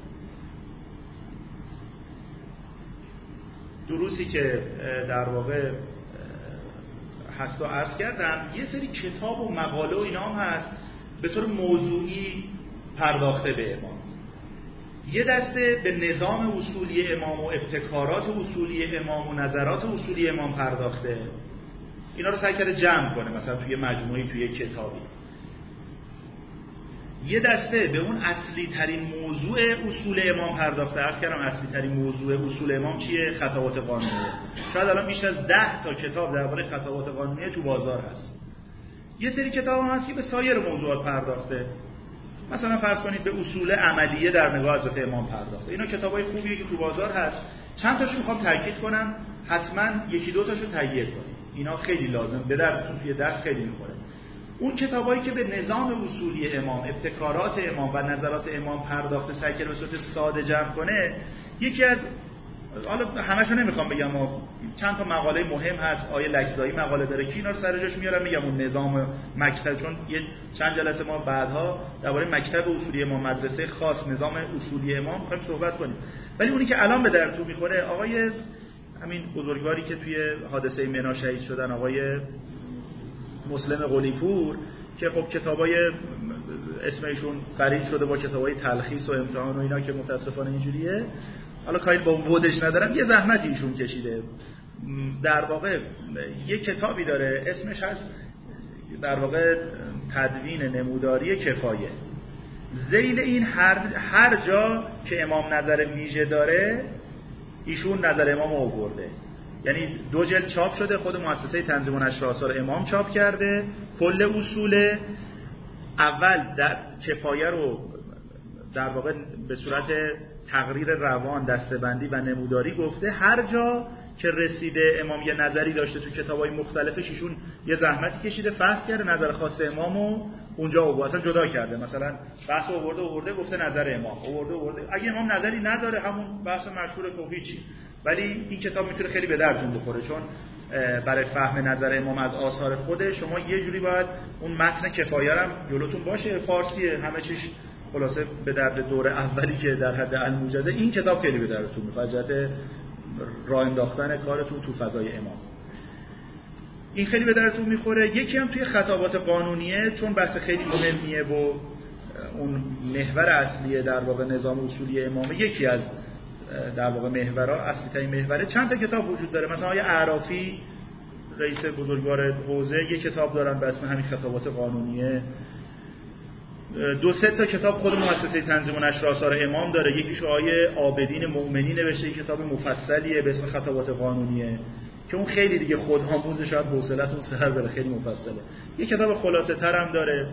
دروسی که در واقع هست و عرض کردم، یه سری کتاب و مقاله و اینا هم هست به طور موضوعی پرداخته به امام. یه دسته به نظام اصولی امام و ابتکارات اصولی امام و نظرات اصولی امام پرداخته، اینا رو سعی کرده جمع کنه مثلا توی مجموعی، توی کتابی. یه دسته به اون اصلی ترین موضوع اصول امام پرداخته. عرض کردم اصلی ترین موضوع اصول امام چیه؟ خطابات قانونیه. شاید الان بیش از 10 تا کتاب درباره خطابات قانونیه تو بازار هست. یه سری کتاب هم هست که به سایر موضوعات پرداخته، مثلا فرض کنید به اصول عملیه در نگاه حضرت امام پرداخته. اینا کتابای خوبیه که تو بازار هست. چند تاشو میخوام تاکید کنم، حتما یکی دو تاشو تهیه کنید، اینا خیلی لازم، به دردتون توی درس خیلی میخوره. اون کتابایی که به نظام اصولی امام، ابتکارات امام و نظرات امام پرداخته، سعی کرده به صورت ساده جمع کنه. یکی از، حالا همه‌شو نمیخوام بگم، چند تا مقاله مهم هست. آیه لکزایی مقاله داره که اینا رو سر جاش میارم میگم اون نظام مکتب، چون یه چند جلسه ما بعدها درباره مکتب اصولی امام، مدرسه خاص نظام اصولی امام می‌خوایم صحبت کنیم. ولی اونی که الان به درتون میخوره آقای همین بزرگواری که توی حادثه منا شهید شدن، آقای مسلم قلی‌پور، که خب کتابای اسمشون قرین شده با کتابای تلخیص و امتحان و اینا که متاسفانه اینجوریه، حالا کاری با بودش ندارم، یه زحمتی ایشون کشیده. در واقع یه کتابی داره اسمش هست در واقع تدوین نموداری کفایه. ذیل این هر جا که امام نظر ویژه داره ایشون نظر امام رو آورده. یعنی 2 جلد چاپ شده، خود مؤسسه تنظیم و نشر آثار امام چاپ کرده. کل اصول اول در کفایه رو در واقع به صورت تقریر روان، دسته‌بندی و نموداری گفته. هر جا که رسیده امام یه نظری داشته تو کتابای مختلفش، ایشون یه زحمتی کشیده، فصل کرده نظر خاص امامو اونجا اصلا جدا کرده. مثلا بحث آورده گفته نظر امام آورده. اگه امام نظری نداره همون بحث مشهور توحیدی، ولی این کتاب میتونه خیلی به دردتون بخوره، چون برای فهم نظر امام از آثار خود شما یه جوری باید اون متن کفایه هم جلوتون باشه، فارسیه، همه چیش خلاصه به درد دور اولی که در حد الموجزه. این کتاب خیلی به دردتون میخواد، جهت راه انداختن کارتون تو فضای امام. این خیلی به دردتون میخوره. یکی هم توی خطابات قانونیه، چون بحث خیلی مهمیه و اون محور اصلیه در واقع نظام اصولی امامه، یکی از در واقع محورها، اصلی ترین محوره، چند تا کتاب وجود داره. مثلا آقای اعرافی رئیس بزرگوار حوزه یک کتاب دارن به اسم همین خطابات قانونیه. 2-3 تا کتاب خود مؤسسه تنظیم و نشر آثار امام داره. یکیش آقای عابدین مؤمنی نوشته، یک کتاب مفصلیه به اسم خطابات قانونیه. که اون خیلی دیگه خودآموزه، شاید حوصله‌تون سر بره، خیلی مفصله. یه کتاب خلاصه تر هم داره.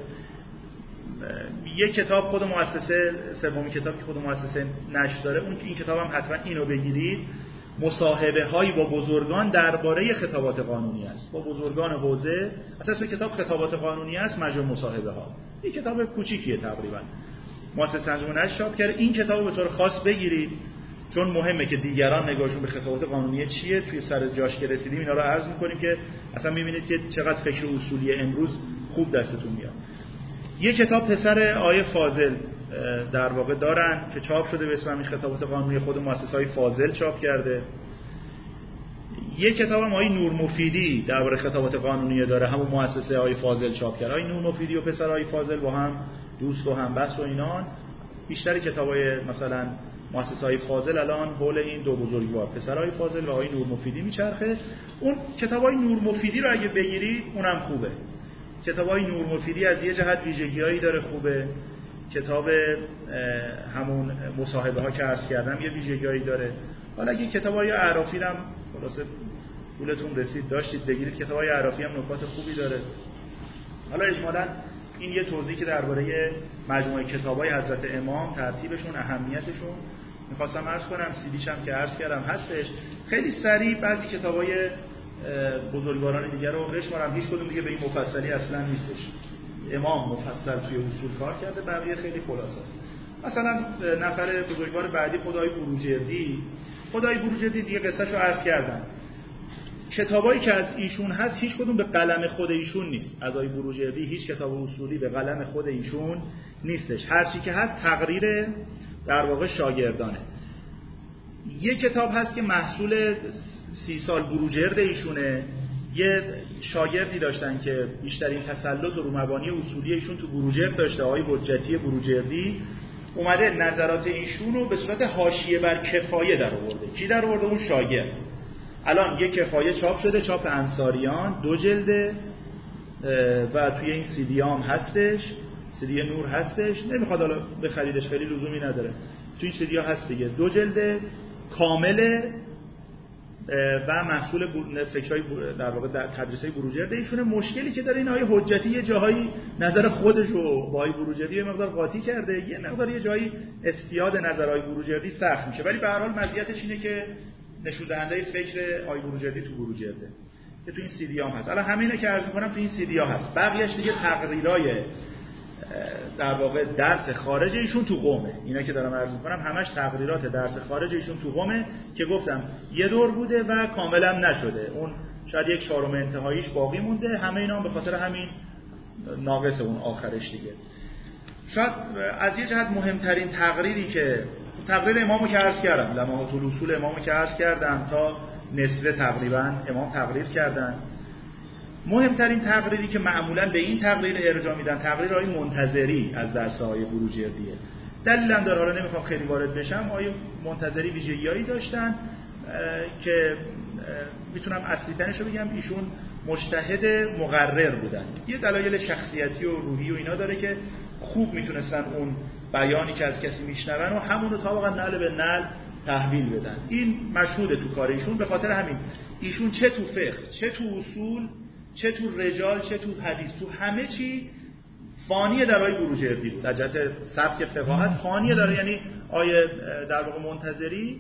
یه کتاب خود مؤسسه، سومین کتاب که خود مؤسسه نشر داره، این کتاب هم حتما اینو بگیرید. مصاحبه هایی با بزرگان درباره خطابات قانونی است، با بزرگان حوزه. اساس کتاب خطابات قانونی است، مجموعه مصاحبه ها. این کتاب کوچیکیه تقریبا، مؤسسه انجمن نشر چاپ کرده. این کتابو به طور خاص بگیرید، چون مهمه که دیگران نگاهشون به خطابات قانونی چیه. توی سر جاش که رسیدیم اینا رو عرض می‌کنیم که اصلا می‌بینید که چقدر فکر اصولی امروز خوب دستتون میاد. یه کتاب پسر آیه فاضل در واقع دارن که چاپ شده به اسم همین خطابات قانونی، خود مؤسسه‌های فاضل چاپ کرده. یه کتاب هم آیه نور مفیدی درباره خطابات قانونی داره، همون مؤسسه آیه فاضل چاپ کرده. آیه نور مفیدی و پسر آیه فاضل با هم دوست و همبست و اینان. بیشتر کتابای مثلا مؤسسه‌های فاضل الان حول این دو بزرگوار، پسرای فاضل و آقای نور مفیدی میچرخه. اون کتابای نور مفیدی رو اگه بگیرید اونم خوبه. کتابای نور مفیدی از یه جهت ویژگی‌هایی داره خوبه. کتاب همون مصاحبه ها که عرض کردم یه ویژگی‌هایی داره. حالا اگه کتابای اعرافی هم خلاصه پولتون رسید داشتید بگیرید، کتابای اعرافی هم نکات خوبی داره. حالا اجمالاً این یه توضیحی که درباره مجموعه کتابای حضرت امام، ترتیبشون، اهمیتشون می‌خواستم عرض کنم. سیدیش هم که عرض کردم هستش. خیلی سریع بعضی کتابای بزرگواران دیگر رو بشمارم، هیچ کدوم دیگه به این مفصلی اصلا نیستش. امام مفصل توی اصول کار کرده، بقیه خیلی خلاصه است. مثلا نفر بزرگوار بعدی خدای بروجردی. خدای بروجردی دیگه قصه‌شو عرض کردم. کتابایی که از ایشون هست هیچ کدوم به قلم خود ایشون نیست. از آقای بروجردی هیچ کتاب اصولی به قلم خود ایشون نیستش. هر چی که هست تقریر در واقع شاگردانه. یه کتاب هست که محصول 30 سال بروجرد ایشونه. یه شاگردی داشتن که بیشترین تسلط رو مبانی اصولی ایشون تو بروجرد داشته، آقای حجتی بروجردی. اومده نظرات ایشون رو به صورت حاشیه بر کفایه در آورده. کی در آورده؟ اون شاگرد. الان یک کفایه چاپ شده، چاپ انصاریان، 2 جلده و توی این CD هم هستش، CD نور هستش. نمیخواد حالا بخریدش، خیلی لزومی نداره. توی این CD ها هست دیگه، 2 جلده کامله و محصول فکرای در واقع تدریسای بروجرد ایشونه. مشکلی که داره این آیه حجتی یه جاهایی نظر خودش رو با آیه بروجردی یه مقدار قاطی کرده، یه مقدار یه جایی استیاد نظرهای بروجردی سخت میشه، ولی به هر حال مزیتش اینه که نشون دهنده فکر آیه بروجردی تو بروجرده که تو این CD هم هست. الان همینه که عرض می‌کنم تو این CD ها هست. بقیه‌اش دیگه تقریرای در واقع درس خارج ایشون تو قومه. اینا که دارم عرض می‌کنم همش تقریرات درس خارج ایشون تو قومه که گفتم یه دور بوده و کاملا نشده. اون شاید 1/4 انتهاییش باقی مونده. همه اینا هم به خاطر همین ناقص اون آخرش دیگه. شاید از یه جهت مهمترین تقریری که تقریر امامو که عرض کردم، لمحات الاصول امامو که عرض کردم تا نصفه تقریبا امام تقریر کردن. مهمترین تقریری که معمولا به این تقریر ارجاع میدن تقریر آقای منتظری از درس‌های بروجردیه. دلیلم داره، حالا نمیخوام خیلی وارد بشم. آقای منتظری ویژگی‌هایی داشتن که میتونم اصلی ترش رو بگم، ایشون مجتهد مقرر بودن. یه دلایل شخصیتی و روحی و اینا داره که خوب میتونستن اون بیانی که از کسی میشنون و همون رو طبقا نعل به نعل تحویل بدن. این مشهوده تو کار ایشون. به خاطر همین ایشون چه تو فقه، چه تو اصول، چه تو رجال، چه تو حدیث، تو همه چی فانی در آیه بروجردی بود. در جهت سبک فقاهت فانی داره. یعنی آیه در واقع منتظری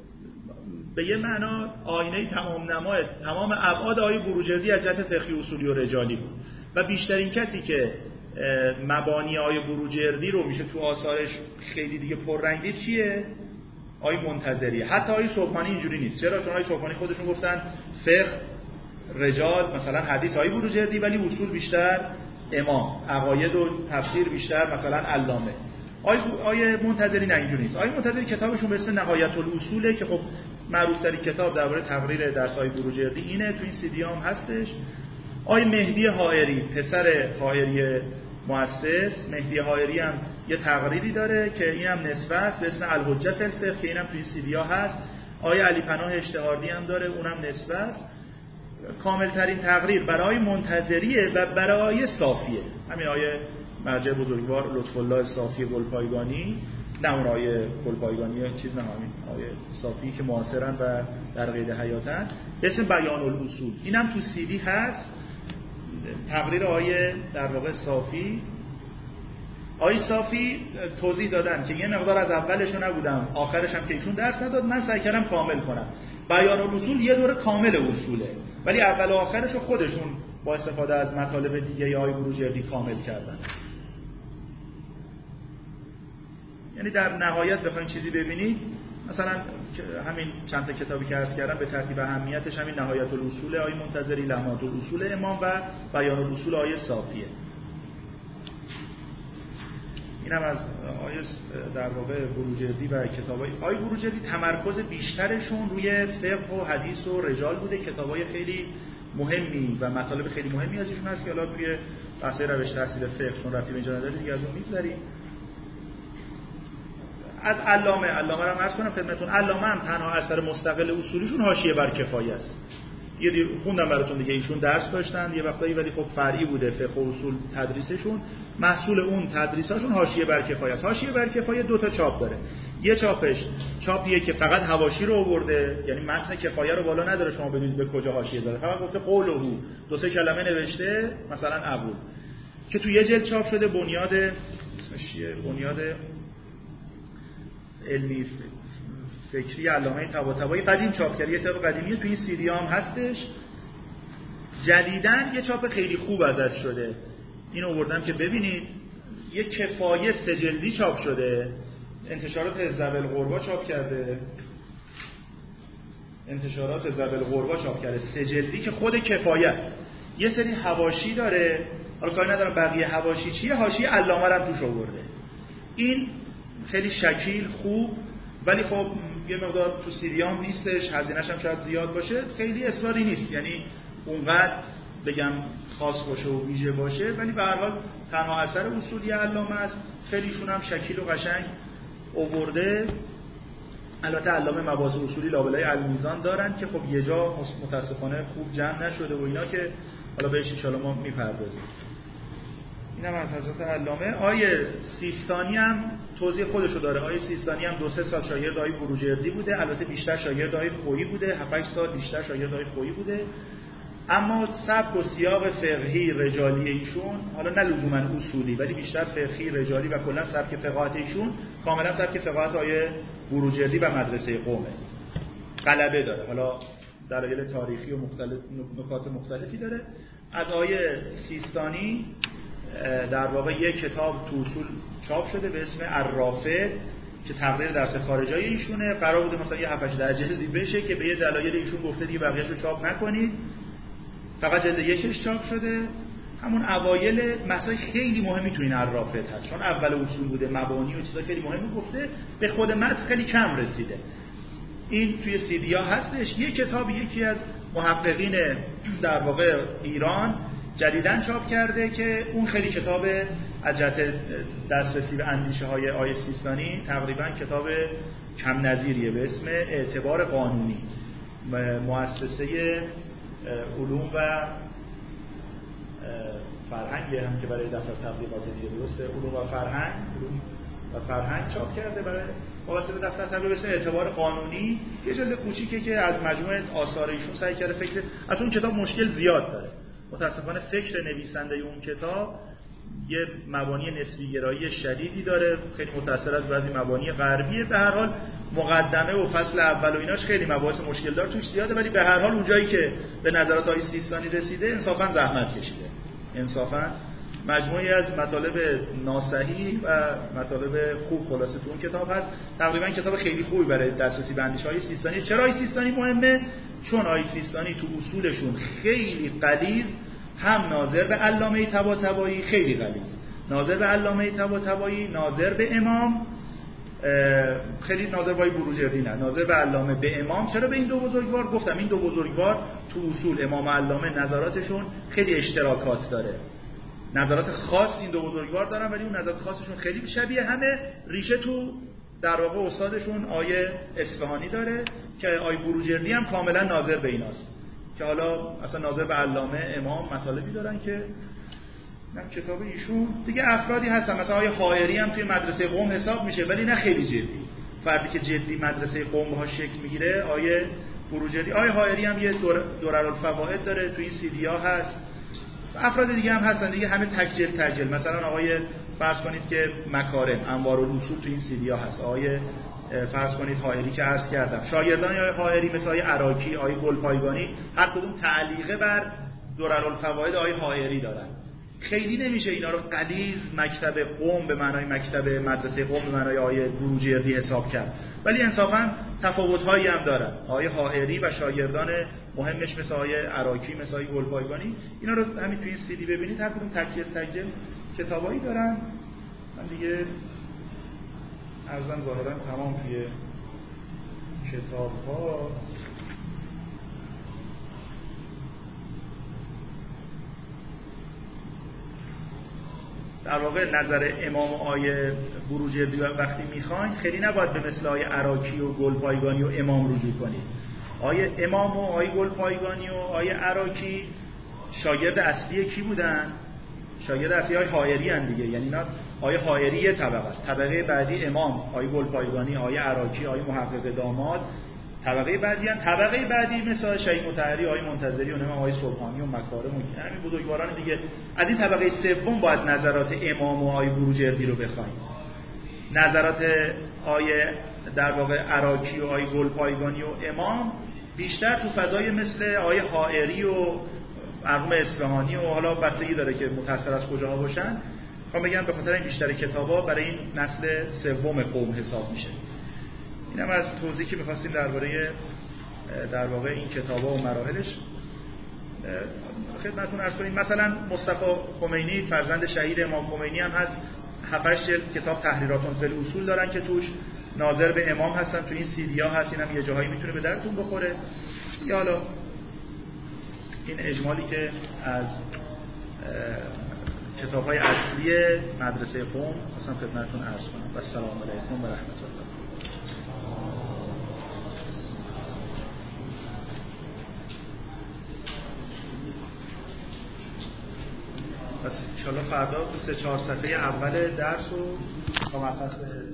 به یه معنا آینه تمام نمای تمام ابعاد آیه بروجردی از جهت فقهی اصولی و رجالی بود و بیشترین کسی که مبانی آیه بروجردی رو میشه تو آثارش خیلی دیگه پررنگ دید چیه؟ آیه منتظری. حتی آیه صبحانی اینجوری نیست. چرا؟ چون آیه صبحانی خودشون گفتن فقه، رجال، مثلا حدیث آیه بروجردی، ولی اصول بیشتر امام، عقاید و تفسیر بیشتر مثلا علامه. آیه منتظری نه اینجوری نیست. آیه منتظری کتابشون به اسم نهایت الاصوله که خب معروف ترین کتاب درباره تقریر درس آیه بروجردی اینه. تو این CD هم هستش. آیه مهدی حائری، پسر حائری مؤسس، مهدی حائری هم یه تقریری داره که اینم نصفه است به اسم الحجه فی الفقه که اینم توی CD ها هست. آیه علی پناه اشتهاردی هم داره، اونم نصفه است. کامل ترین تقریر برای منتظریه و برای صافیه. همین آیه مرجع بزرگوار لطف الله صافی گلپایگانی، نه اون آیه گلپایگانی چیز، نه همین آیه صافی که معاصرن و در قید حیاتن. به اسم بیان الاصول. اینم تو سی دی هست، تقریر آیه در واقع صافی. آیه صافی توضیح دادن که یه مقدار از اولش رو نبودم، آخرش هم که ایشون درس نداد، من سعی کردم کامل کنم. بیان الاصول یه دوره کامل اصوله، ولی اول و آخرش رو خودشون با استفاده از مطالب دیگه یا آیه بروجردی کامل کردن. یعنی در نهایت بخواید چیزی ببینید، مثلا همین چند تا کتابی که عرض کردم به ترتیب اهمیتش همین نهایت الاصول آیه منتظری، لمحات الاصول امام و بیان الاصول آیه صافیه. اینم از آیه در واقع بروجردی و کتابای آیه بروجردی تمرکز بیشترشون روی فقه و حدیث و رجال بوده. کتابای خیلی مهمی و مطالب خیلی مهمی ازشون هست که حالا توی بحث روش تحصیل فقه چون ربطی به اینجا نداره دیگه از اون میگذریم. از علامه رو هم عرض کنم خدمتتون، علامه هم تنها اثر مستقل اصولیشون حاشیه بر کفایه است. یه خوندم براتون دیگه، ایشون درس داشتن یه وقتایی ولی خب فرعی بوده فقه و اصول تدریسشون، محصول اون تدریساشون حاشیه بر کفایه است. حاشیه بر کفایه دو تا چاپ داره. یه چاپش چاپیه که فقط حواشی رو آورده، یعنی متن کفایه رو بالا نداره شما ببینید به کجا حاشیه داره، فقط گفته قوله دو سه کلمه نوشته مثلا ابو، که تو یه جلد چاپ شده. بنیاد اسمش چیه؟ بنیاد علمی فکری علامه طباطبایی قدیم چاپ کرد، یه کتاب قدیمیه، تو این سی دی هم هستش. جدیدن یه چاپ خیلی خوب ازش شده، اینو آوردم که ببینید. یه کفایه سه جلدی چاپ شده، انتشارات حزب القربا چاپ کرده، سه جلدی که خود کفایه است. یه سری حواشی داره، حالا کاری ندارم بقیه حواشی چیه، حاشیه علامه رو توش آورده. این خیلی شکیل خوب، ولی خب یه مقدار تو سیریام نیستش، هزینه‌ش هم شاید زیاد باشه، خیلی اصراری نیست، یعنی اونقدر بگم خاص باشه و ویژه باشه، ولی به هر حال تنها اثر اصولی علامه است. خیلیشون هم شکیل و قشنگ آورده. البته علامه مباحث اصولی لابلای المیزان دارن که خب یه جا متاسفانه خوب جمع نشده و اینا، که حالا بهش ان شاءالله ما میپردازیم. اینم از حضرت علامه. آیه سیستانی هم توضیح خودشو داره. آیه سیستانی هم 2-3 سال شاگرد آیه بروجردی بوده، البته بیشتر شاگرد آیه خویی بوده، 7-8 سال بیشتر شاگرد آیه خویی بوده. اما سبک و سیاق فقهی رجالی ایشون، حالا نه لزوما اصولی ولی بیشتر فقهی رجالی و کلا سبک فقاهت ایشون کاملا سبک فقاهت آیه بروجردی و مدرسه قومه، غلبه داره. حالا دلایل تاریخی و نکات مختلفی داره. از آیه سیستانی در واقع یک کتاب تو اصول چاپ شده به اسم الرافع که تقریر درس خارجای ایشونه. قرار بوده مثلا یه 7-8 جلدی بشه که به یه دلایل ایشون گفته دیگه بقیه‌شو چاپ نکنید، فقط جلد یکش چاپ شده. همون اوایل مسائل خیلی مهمی تو این الرافع هست، چون اول اصول بوده، مبانی و چیزا خیلی مهمی گفته، به خود متن خیلی کم رسیده. این توی سیدیا هستش. یه کتاب یکی از محققین در واقع ایران جدیداً چاپ کرده که اون خیلی کتاب از جهت دسترسی به اندیشه های آیه سیستانی تقریباً کتاب کم نظیریه به اسم اعتبار قانونی، مؤسسه علوم و فرهنگ هم که برای دفتر تبلیغات دیگه درسته، علوم و فرهنگ چاپ کرده برای واسطه دفتر تبلیغات اعتبار قانونی. یه جلد کوچیکه که از مجموعه آثار ایشون سعی کرده فکر از اون کتاب مشکل زیاد داره. متاسفانه فکر نویسنده اون کتاب یه مبانی نسبی گرایی شدیدی داره، خیلی متأثر از بعضی مبانی غربیه. به هر حال مقدمه و فصل اول و ایناش خیلی مباحث مشکل دار توش زیاده، ولی به هر حال اونجایی که به نظرات آیه سیستانی رسیده انصافا زحمت کشیده. انصافا مجموعی از مطالب ناصحیح و مطالب خوب خلاصه تو اون کتاب هست. تقریبا کتاب خیلی خوبی برای دسترسی به اندیشه های سیستانی. چرا آیه سیستانی مهمه؟ چون آیه سیستانی تو اصولشون خیلی غلیظ، هم ناظر به علامه طباطبایی خیلی غلیظ، ناظر به علامه طباطبایی، ناظر به امام، خیلی ناظر به بروجردی نه، ناظر به علامه، به امام. چرا به این دو بزرگوار گفتم؟ این دو بزرگوار تو اصول امام و علامه نظراتشون خیلی اشتراکات داره، نظرات خاص این دو بزرگوار دارن، ولی اون نظرات خاصشون خیلی شبیه همه. ریشه تو در واقع استادشون آیه اصفهانی داره که آیه بروجردی هم کاملا ناظر به ایناست، که حالا اصلا ناظر به علامه امام مطالبی دارن که نم کتاب ایشون دیگه. افرادی هستن مثلا آیه حائری هم توی مدرسه قوم حساب میشه، ولی نه خیلی جدی. فردی که جدی مدرسه قوم باهاش شکل میگیره آیه بروجردی. آقای حائری هم یه دررالفوائد داره، تو این CD ها هست. افراد دیگه هم هستن دیگه، همه تکجل. مثلا آقای فرض کنید که مکارم انوارالوصول تو این CD ها هست. آقای فرض کنید حائری که عرض کردم. شاگردان آقای حائری مثل آقای عراقی، آقای گلپایگانی هر کدوم تعلیقه بر دررالفوائد آقای حائری دارن. خیلی نمیشه اینا رو غلیظ مکتب قم به معنای مکتب مدرسه قم به معنای آقای بروجردی حساب کرد، ولی انصافا تفاوت‌هایی هم دارن. آقای حائری و شاگردان مهمش مثل آقای عراقی، مثل آقای گلپایگانی، اینا رو همین توی این CD ببینید، هر کدوم تکجل کتابایی دارن. من دیگه عرضم ظاهرا تمام توی کتاب‌ها. در واقع نظر امام و آیه بروجردی وقتی میخواین خیلی نباید به مثل آیه عراقی و گلپایگانی و امام رجوع کنید. آیه امام و آیه گلپایگانی و آیه عراقی شاگرد اصلی کی بودن؟ شاگرد اصلی آیه حائری ان دیگه. یعنی اینا آیه حائری یه طبقه است، طبقه بعدی امام، آیه گلپایگانی، آیه عراقی، آیه محقق داماد طبقه بعدی ان. طبقه بعدی مثل شیخ مطهری، آیه منتظری و امام آیه سبحانی و مکارم و همین بزرگواران دیگه. از این طبقه سوم باید نظرات امام و آیه بروجردی رو بخوایم. نظرات آیه در واقع عراقی و آیه گلپایگانی و امام بیشتر تو فضای مثل آیه حائری و مرحوم اصفهانی و حالا بستگی داره که متأثر از کجاها باشن. میخوام بگم به خاطر این بیشتر کتابا برای این نسل سوم قوم حساب میشه. اینم از توضیحی که می‌خواستیم درباره در واقع این کتابا و مراحلش خدمتتون عرض کنیم. مثلا مصطفی خمینی فرزند شهید امام خمینی هم هست، 7-8 جلد کتاب تحریراتون فی الاصول دارن که توش ناظر به امام هستن. تو این CD ها هست، اینم یه جاهایی میتونه به درتون بخوره. یا حالا این اجمالی که از کتاب‌های اصلی مدرسه قم خواستم خدمتتون عرض کنم. و السلام علیکم و رحمت الله. پس انشاءالله فردا 3-4 صفحه اول درس رو با مبحث